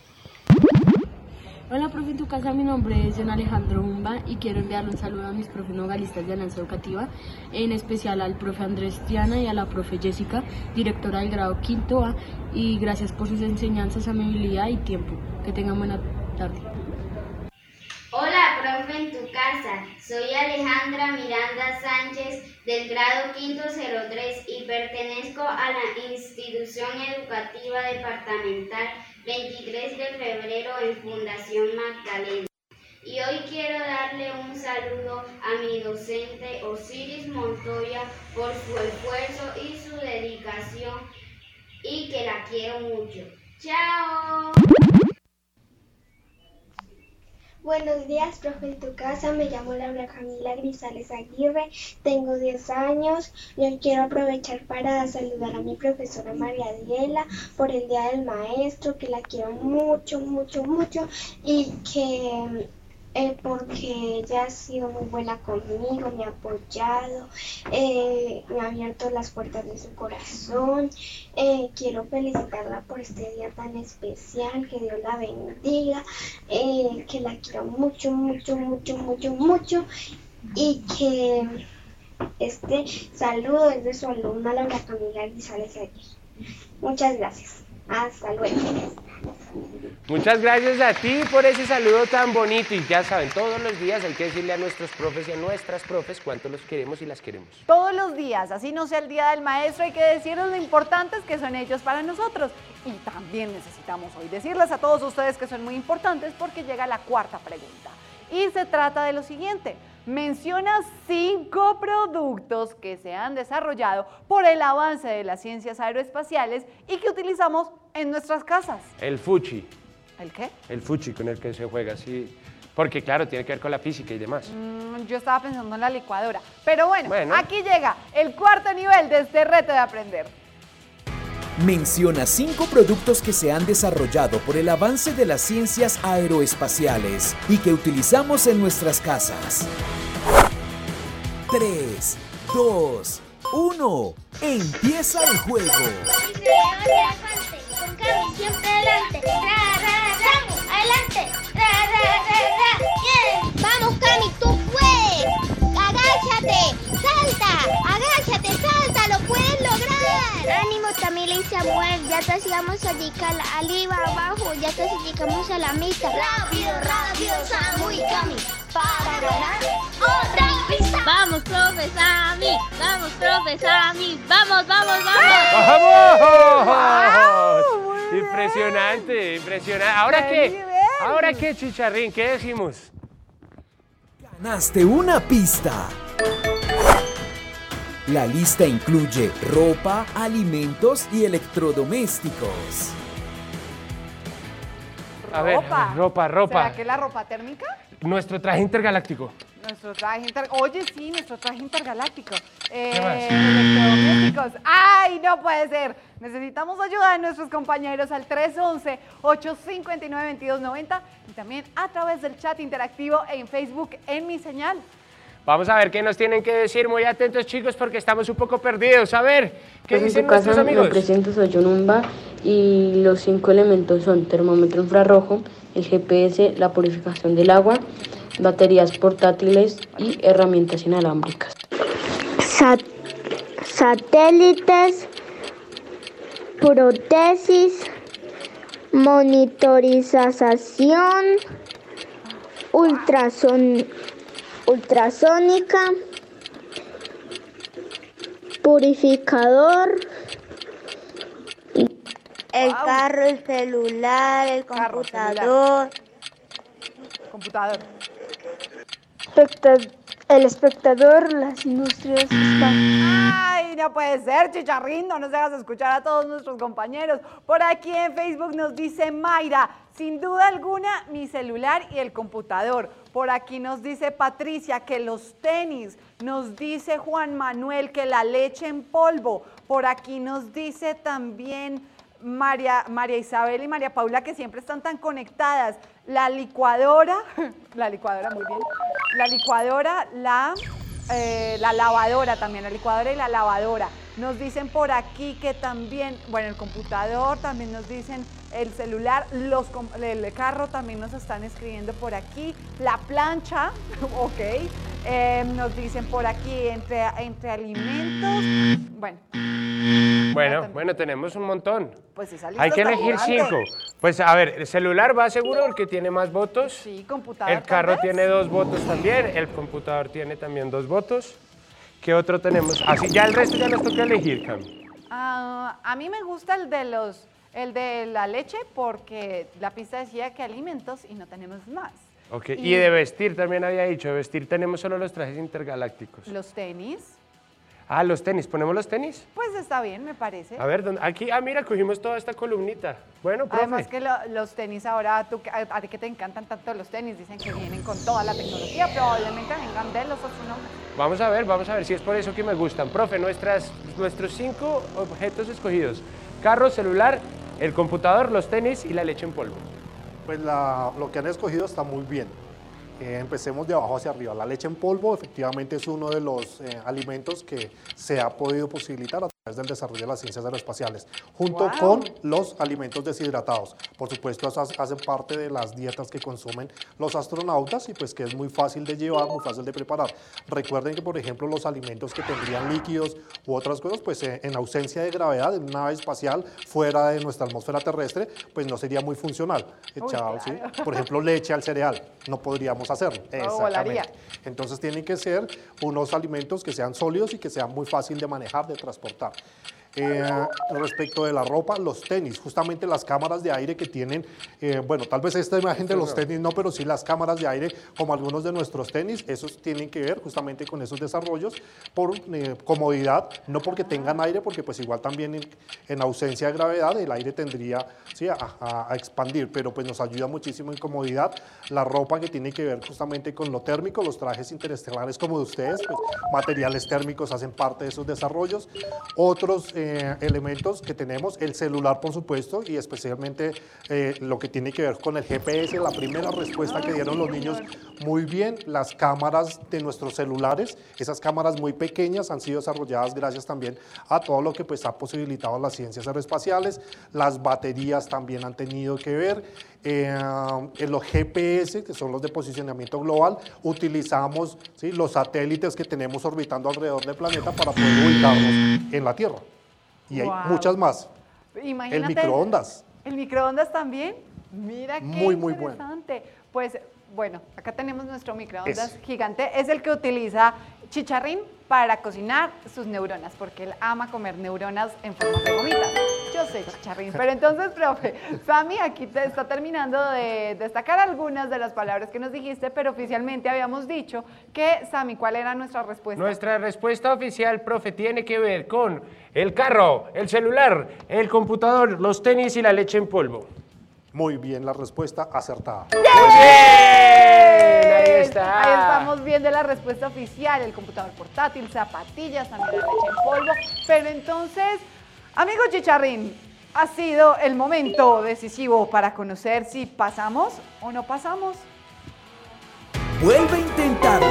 Hola, profe, en tu casa, mi nombre es John Alejandro Umba y quiero enviarle un saludo a mis profes nogalistas de Alianza Educativa, en especial al profe Andrés Triana y a la profe Jessica, directora del grado 5A, y gracias por sus enseñanzas, amabilidad y tiempo. Que tengan buena tarde. Hola, profe, en tu casa. Soy Alejandra Miranda Sánchez del grado 503 y pertenezco a la institución educativa departamental 23 de febrero en Fundación Magdalena. Y hoy quiero darle un saludo a mi docente Osiris Montoya por su esfuerzo y su dedicación y que la quiero mucho. ¡Chao! Buenos días, profe, en tu casa. Me llamo Laura Camila Grisales Aguirre, tengo 10 años. Yo quiero aprovechar para saludar a mi profesora María Diela por el Día del Maestro, que la quiero mucho, mucho, mucho y que porque ella ha sido muy buena conmigo, me ha apoyado, me ha abierto las puertas de su corazón. Quiero felicitarla por este día tan especial, que Dios la bendiga, que la quiero mucho, mucho, mucho, mucho, mucho, y que este saludo es de su alumna Laura Camila Grisales Aguirre. Muchas gracias. Hasta luego. Muchas gracias a ti por ese saludo tan bonito. Y ya saben, todos los días hay que decirle a nuestros profes y a nuestras profes cuánto los queremos y las queremos. Todos los días, así no sea el Día del Maestro, hay que decirles lo importantes que son ellos para nosotros. Y también necesitamos hoy decirles a todos ustedes que son muy importantes porque llega la cuarta pregunta. Y se trata de lo siguiente. Menciona 5 productos que se han desarrollado por el avance de las ciencias aeroespaciales y que utilizamos en nuestras casas. El fuchi. ¿El qué? El fuchi con el que se juega, sí. Porque claro, tiene que ver con la física y demás. Yo estaba pensando en la licuadora. Pero bueno, aquí llega el cuarto nivel de este reto de aprender. Menciona 5 productos que se han desarrollado por el avance de las ciencias aeroespaciales y que utilizamos en nuestras casas. 3, 2, 1. Empieza el juego. Con Cami siempre adelante. Vamos, adelante. Vamos, Cami, tú puedes. Agáchate, salta, lo puedes lograr. Ánimo, Camila y Samuel, ya casi vamos a llegar arriba, abajo, ya casi llegamos a la meta. Rápido, Samu y Cami, para ganar otra pista. Vamos, profe Sammy, vamos. ¡Vamos! Impresionante. ¿Ahora qué, Chicharrín? ¿Qué decimos? Ganaste una pista. La lista incluye ropa, alimentos y electrodomésticos. A ver, ropa. ¿Será que la ropa térmica? Nuestro traje intergaláctico. Nuestro traje intergaláctico. ¿Qué más? Electrodomésticos. ¡Ay, no puede ser! Necesitamos ayuda de nuestros compañeros al 311-859-2290 y también a través del chat interactivo en Facebook en Mi Señal. Vamos a ver qué nos tienen que decir. Muy atentos, chicos, porque estamos un poco perdidos. A ver, ¿qué Pues dicen en tu nuestros casa amigos? lo presento, soy Yonumba y los 5 elementos son termómetro infrarrojo, el GPS, la purificación del agua, baterías portátiles y herramientas inalámbricas. Satélites, prótesis, monitorización, ultrasónica, purificador, el carro, el celular, el computador. El espectador, las industrias están. ¡Ay, no puede ser, Chicharrín! No nos dejas escuchar a todos nuestros compañeros. Por aquí en Facebook nos dice Mayra, sin duda alguna, mi celular y el computador. Por aquí nos dice Patricia que los tenis. Nos dice Juan Manuel que la leche en polvo. Por aquí nos dice también María Isabel y María Paula, que siempre están tan conectadas. La licuadora, muy bien. La licuadora, la lavadora también, la licuadora y la lavadora. Nos dicen por aquí que también, bueno, el computador, también nos dicen el celular, el carro también nos están escribiendo por aquí, la plancha, ok. Nos dicen por aquí entre alimentos, Bueno, tenemos un montón. Pues esa lista Hay que está elegir gigante. 5. Pues a ver, el celular va seguro, el que tiene más votos. Sí, computador. El carro tal vez. tiene 2 votos también. El computador tiene también 2 votos. ¿Qué otro tenemos? Así ya el resto ya nos toca elegir, Cami. A mí me gusta el de la leche porque la pista decía que alimentos y no tenemos más. Ok, y de vestir también había dicho. De vestir tenemos solo los trajes intergalácticos. Los tenis. Ah, los tenis. ¿Ponemos los tenis? Pues está bien, me parece. A ver, aquí, mira, cogimos toda esta columnita. Bueno, profe. Además que los tenis ahora, a ti que te encantan tanto los tenis, dicen que vienen con toda la tecnología, probablemente vengan de los astronautas. Vamos a ver si es por eso que me gustan. Profe, nuestros 5 objetos escogidos. Carro, celular, el computador, los tenis y la leche en polvo. Pues lo que han escogido está muy bien. Empecemos de abajo hacia arriba. La leche en polvo efectivamente es uno de los alimentos que se ha podido posibilitar a través del desarrollo de las ciencias aeroespaciales, junto con los alimentos deshidratados. Por supuesto, hacen parte de las dietas que consumen los astronautas y pues que es muy fácil de llevar, muy fácil de preparar. Recuerden que, por ejemplo, los alimentos que tendrían líquidos u otras cosas, pues en ausencia de gravedad, en una nave espacial fuera de nuestra atmósfera terrestre, pues no sería muy funcional. Claro. ¿Sí? Por ejemplo, leche al cereal, no podríamos hacerlo. Volaría. Entonces tienen que ser unos alimentos que sean sólidos y que sean muy fácil de manejar, de transportar. Respecto de la ropa, los tenis, justamente las cámaras de aire que tienen, bueno, tal vez esta imagen de los tenis no, pero sí las cámaras de aire, como algunos de nuestros tenis, esos tienen que ver justamente con esos desarrollos por comodidad, no porque tengan aire, porque pues igual también en ausencia de gravedad el aire tendría ¿sí? a expandir, pero pues nos ayuda muchísimo en comodidad. La ropa que tiene que ver justamente con lo térmico, los trajes interestelares como de ustedes, pues materiales térmicos hacen parte de esos desarrollos. Otros elementos que tenemos, el celular por supuesto, y especialmente lo que tiene que ver con el GPS, la primera respuesta que dieron los niños muy bien, las cámaras de nuestros celulares, esas cámaras muy pequeñas han sido desarrolladas gracias también a todo lo que pues ha posibilitado las ciencias aeroespaciales, las baterías también han tenido que ver, los GPS, que son los de posicionamiento global, utilizamos, ¿sí?, los satélites que tenemos orbitando alrededor del planeta para poder ubicarnos en la Tierra. Y hay muchas más. Imagínate, el microondas. ¿El microondas también? Mira qué muy interesante. bueno. Pues bueno, acá tenemos nuestro microondas gigante. Es el que utiliza Chicharrín para cocinar sus neuronas, porque él ama comer neuronas en forma de gomitas. Yo sé, Chicharrín. Pero entonces, profe, Sammy aquí te está terminando de destacar algunas de las palabras que nos dijiste, pero oficialmente habíamos dicho que, Sammy, ¿cuál era nuestra respuesta? Nuestra respuesta oficial, profe, tiene que ver con el carro, el celular, el computador, los tenis y la leche en polvo. Muy bien, la respuesta acertada. ¡Bien! Ahí está. Ahí estamos viendo la respuesta oficial, el computador portátil, zapatillas, también la leche en polvo. Pero entonces, amigo Chicharrín, ha sido el momento decisivo para conocer si pasamos o no pasamos. Vuelve a intentarlo.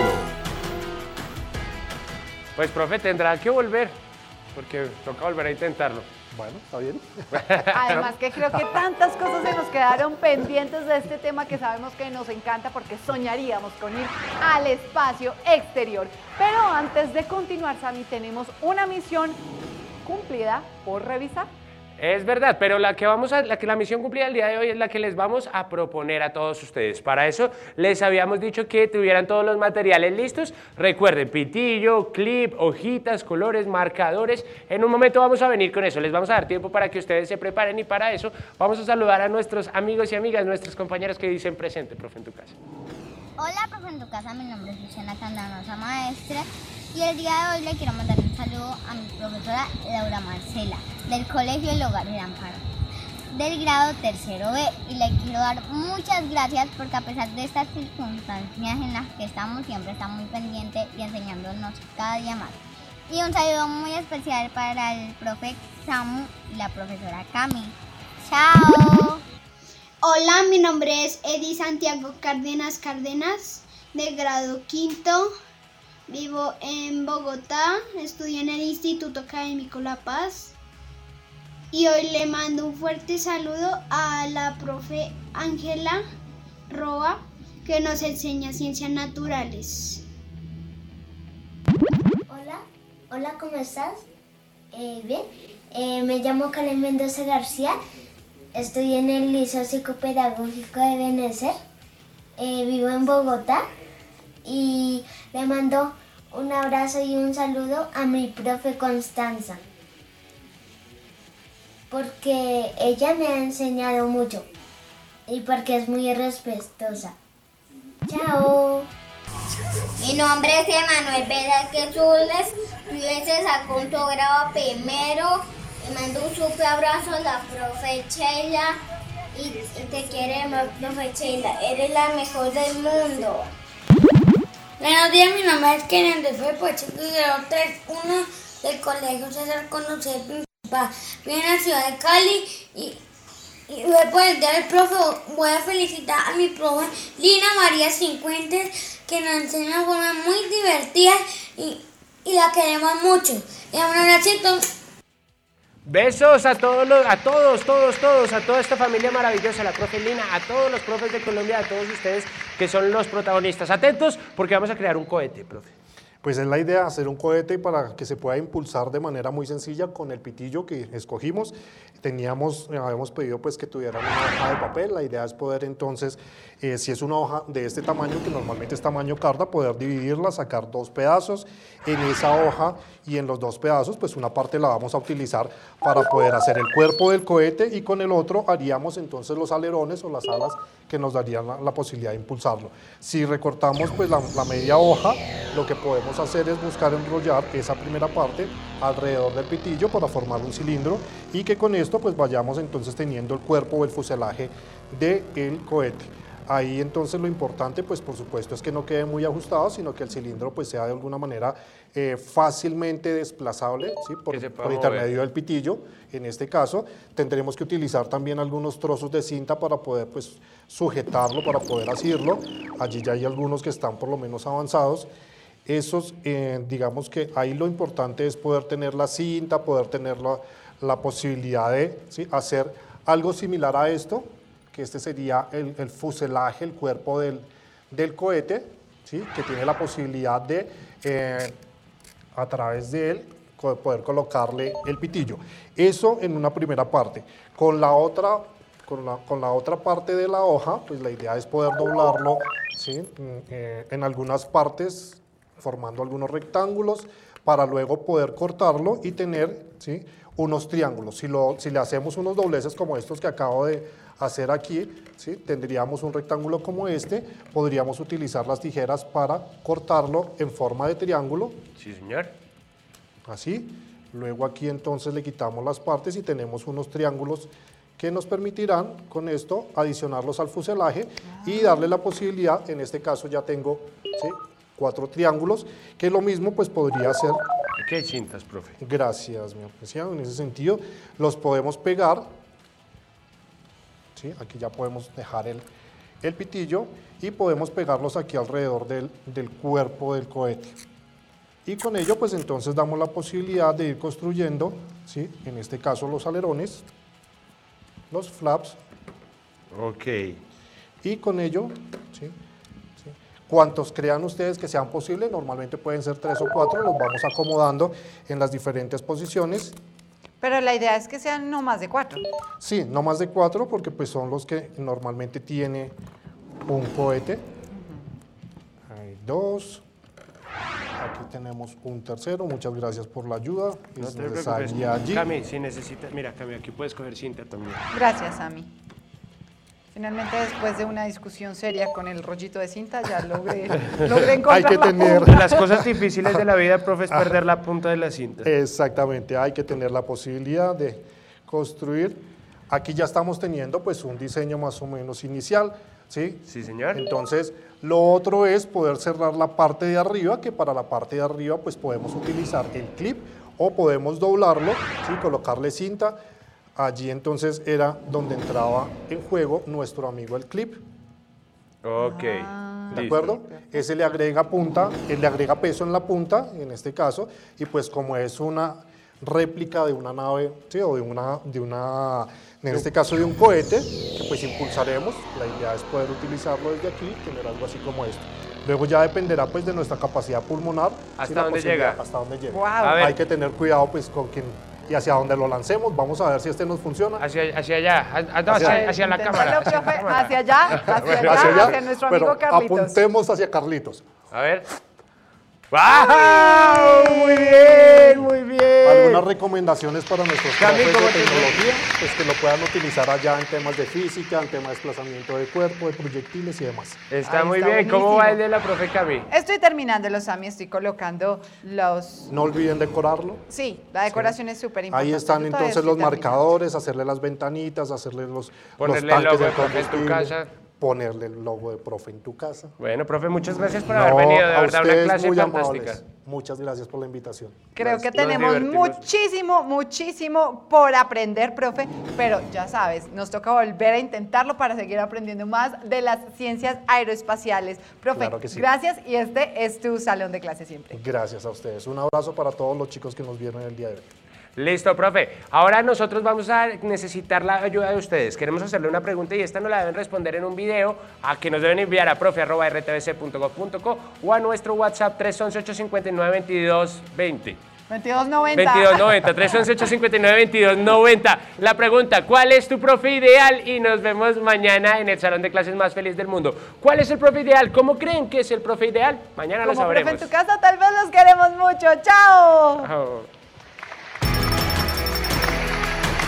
Pues, profe, tendrá que volver, porque toca volver a intentarlo. Bueno, está bien. Además que creo que tantas cosas se nos quedaron pendientes de este tema que sabemos que nos encanta porque soñaríamos con ir al espacio exterior. Pero antes de continuar, Sammy, tenemos una misión cumplida por revisar. Es verdad, pero la misión cumplida el día de hoy es la que les vamos a proponer a todos ustedes. Para eso les habíamos dicho que tuvieran todos los materiales listos. Recuerden, pitillo, clip, hojitas, colores, marcadores. En un momento vamos a venir con eso. Les vamos a dar tiempo para que ustedes se preparen y para eso vamos a saludar a nuestros amigos y amigas, nuestros compañeros que dicen presente, profe, en tu casa. Hola, profe, en tu casa. Mi nombre es Luciana Candanosa, maestra. Y el día de hoy le quiero mandar un saludo a mi profesora Laura Marcela, del Colegio El Hogar del Amparo, del grado 3º B. Y le quiero dar muchas gracias porque a pesar de estas circunstancias en las que estamos, siempre está muy pendiente y enseñándonos cada día más. Y un saludo muy especial para el profe Samu y la profesora Cami. ¡Chao! Hola, mi nombre es Edi Santiago Cárdenas, del grado 5º. Vivo en Bogotá, estudio en el Instituto Académico La Paz y hoy le mando un fuerte saludo a la profe Ángela Roa, que nos enseña ciencias naturales. Hola, ¿cómo estás? Bien, me llamo Karen Mendoza García, estudio en el Liceo Psicopedagógico de Benecer, vivo en Bogotá y le mando un abrazo y un saludo a mi profe Constanza, porque ella me ha enseñado mucho y porque es muy respetuosa. ¡Chao! Mi nombre es Emanuel Velázquez Zules, vivo en segundo grado primero. Le mando un super abrazo a la profe Sheila y te queremos, profe Sheila, eres la mejor del mundo. Buenos días, mi nombre es Karen de Fue Pocheco, grado 3-1 del Colegio César Conocer Principal. Vivo en la ciudad de Cali y hoy por el día del profe voy a felicitar a mi profe Lina María Cincuentes, que nos enseña de forma muy divertida y la queremos mucho. Y un abracito. Besos a todos, a toda esta familia maravillosa, la profe Lina, a todos los profes de Colombia, a todos ustedes que son los protagonistas. Atentos porque vamos a crear un cohete, profe. Pues es la idea, hacer un cohete para que se pueda impulsar de manera muy sencilla con el pitillo que escogimos. Habíamos pedido pues que tuvieran una hoja de papel. La idea es poder entonces, si es una hoja de este tamaño, que normalmente es tamaño carta, poder dividirla, sacar 2 pedazos en esa hoja y en los 2 pedazos pues una parte la vamos a utilizar para poder hacer el cuerpo del cohete y con el otro haríamos entonces los alerones o las alas que nos darían la posibilidad de impulsarlo. Si recortamos pues la media hoja, lo que podemos hacer es buscar enrollar esa primera parte alrededor del pitillo para formar un cilindro y que con esto pues vayamos entonces teniendo el cuerpo o el fuselaje del cohete. Ahí entonces lo importante, pues por supuesto, es que no quede muy ajustado, sino que el cilindro pues sea de alguna manera fácilmente desplazable, ¿sí? por intermedio del pitillo. En este caso, tendremos que utilizar también algunos trozos de cinta para poder pues sujetarlo, para poder asirlo. Allí ya hay algunos que están por lo menos avanzados. Esos, digamos que ahí lo importante es poder tener la cinta, poder tener la posibilidad de, ¿sí?, hacer algo similar a esto, que este sería el fuselaje, el cuerpo del cohete, ¿sí?, que tiene la posibilidad de, a través de él, poder colocarle el pitillo. Eso en una primera parte. Con la otra parte de la hoja, pues la idea es poder doblarlo, ¿sí?, en algunas partes, formando algunos rectángulos, para luego poder cortarlo y tener, ¿sí?, unos triángulos. Si le hacemos unos dobleces como estos que acabo de hacer aquí, ¿sí?, tendríamos un rectángulo como este, podríamos utilizar las tijeras para cortarlo en forma de triángulo. Sí, señor. Así. Luego aquí entonces le quitamos las partes y tenemos unos triángulos que nos permitirán con esto adicionarlos al fuselaje y darle la posibilidad, en este caso ya tengo, ¿sí?, 4 triángulos, que lo mismo pues podría ser. Aquí hay cintas, profe. Gracias, mi apreciado. En ese sentido, los podemos pegar. ¿Sí? Aquí ya podemos dejar el pitillo y podemos pegarlos aquí alrededor del cuerpo del cohete. Y con ello, pues entonces damos la posibilidad de ir construyendo, ¿sí?, en este caso los alerones, los flaps. Ok. Y con ello, ¿sí?, cuantos crean ustedes que sean posibles, normalmente pueden ser 3 o 4, los vamos acomodando en las diferentes posiciones. Pero la idea es que sean no más de 4. Sí, no más de 4 porque pues son los que normalmente tiene un cohete. Hay 2. Aquí tenemos un tercero, muchas gracias por la ayuda. No es te necesaria preocupes. allí. Cami, si necesitas, mira, Cami, aquí puedes coger cinta también. Gracias, Ami. Finalmente, después de una discusión seria con el rollito de cinta, ya logré encontrar hay que tener las cosas difíciles de la vida, profe, es perder la punta de la cinta. Exactamente, hay que tener la posibilidad de construir. Aquí ya estamos teniendo pues un diseño más o menos inicial, ¿sí? Sí, señor. Entonces, lo otro es poder cerrar la parte de arriba, que para la parte de arriba pues podemos utilizar el clip o podemos doblarlo, ¿sí?, colocarle cinta. Allí entonces era donde entraba en juego nuestro amigo el clip. Ok. ¿De acuerdo? Ese le agrega punta, él le agrega peso en la punta, en este caso, y pues como es una réplica de una nave, ¿sí?, o en este caso de un cohete, que pues impulsaremos, la idea es poder utilizarlo desde aquí, tener algo así como esto. Luego ya dependerá pues de nuestra capacidad pulmonar. ¿Hasta dónde llega? Hasta dónde llega. Wow. Hay que tener cuidado pues con quien y hacia donde lo lancemos. Vamos a ver si este nos funciona. Hacia allá, hacia la cámara. Hacia allá, hacia nuestro amigo Carlitos. Apuntemos hacia Carlitos. A ver. ¡Wow! Muy bien, muy bien. Algunas recomendaciones para nuestros profes de tecnología, pues que lo puedan utilizar allá en temas de física, en temas de desplazamiento de cuerpo, de proyectiles y demás. Está muy bien. Buenísimo. ¿Cómo va el de la profe Cami? Estoy terminando los Sami, estoy colocando los... No olviden decorarlo. Sí, la decoración es súper importante. Ahí están entonces los marcadores, hacerle las ventanitas, hacerle los ponerle tanques el logo de de profe en tu casa. Ponerle el logo de profe en tu casa. Bueno, profe, muchas gracias por haber venido, de verdad, una clase muy fantástica. Amables. Muchas gracias por la invitación. Creo que tenemos muchísimo por aprender, profe, pero ya sabes, nos toca volver a intentarlo para seguir aprendiendo más de las ciencias aeroespaciales. Profe, Claro que sí. Gracias, y este es tu salón de clase siempre. Gracias a ustedes. Un abrazo para todos los chicos que nos vieron el día de hoy. Listo, profe. Ahora nosotros vamos a necesitar la ayuda de ustedes. Queremos hacerle una pregunta y esta nos la deben responder en un video a que nos deben enviar a profe@rtbc.gov.co o a nuestro WhatsApp 311-859-2220. 2290. 2290, 311-859-2290. La pregunta, ¿cuál es tu profe ideal? Y nos vemos mañana en el salón de clases más feliz del mundo. ¿Cuál es el profe ideal? ¿Cómo creen que es el profe ideal? Mañana lo sabremos. Profe en tu casa, tal vez los queremos mucho. ¡Chao! Chao.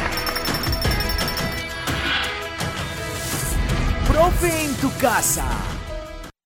Profe en tu casa.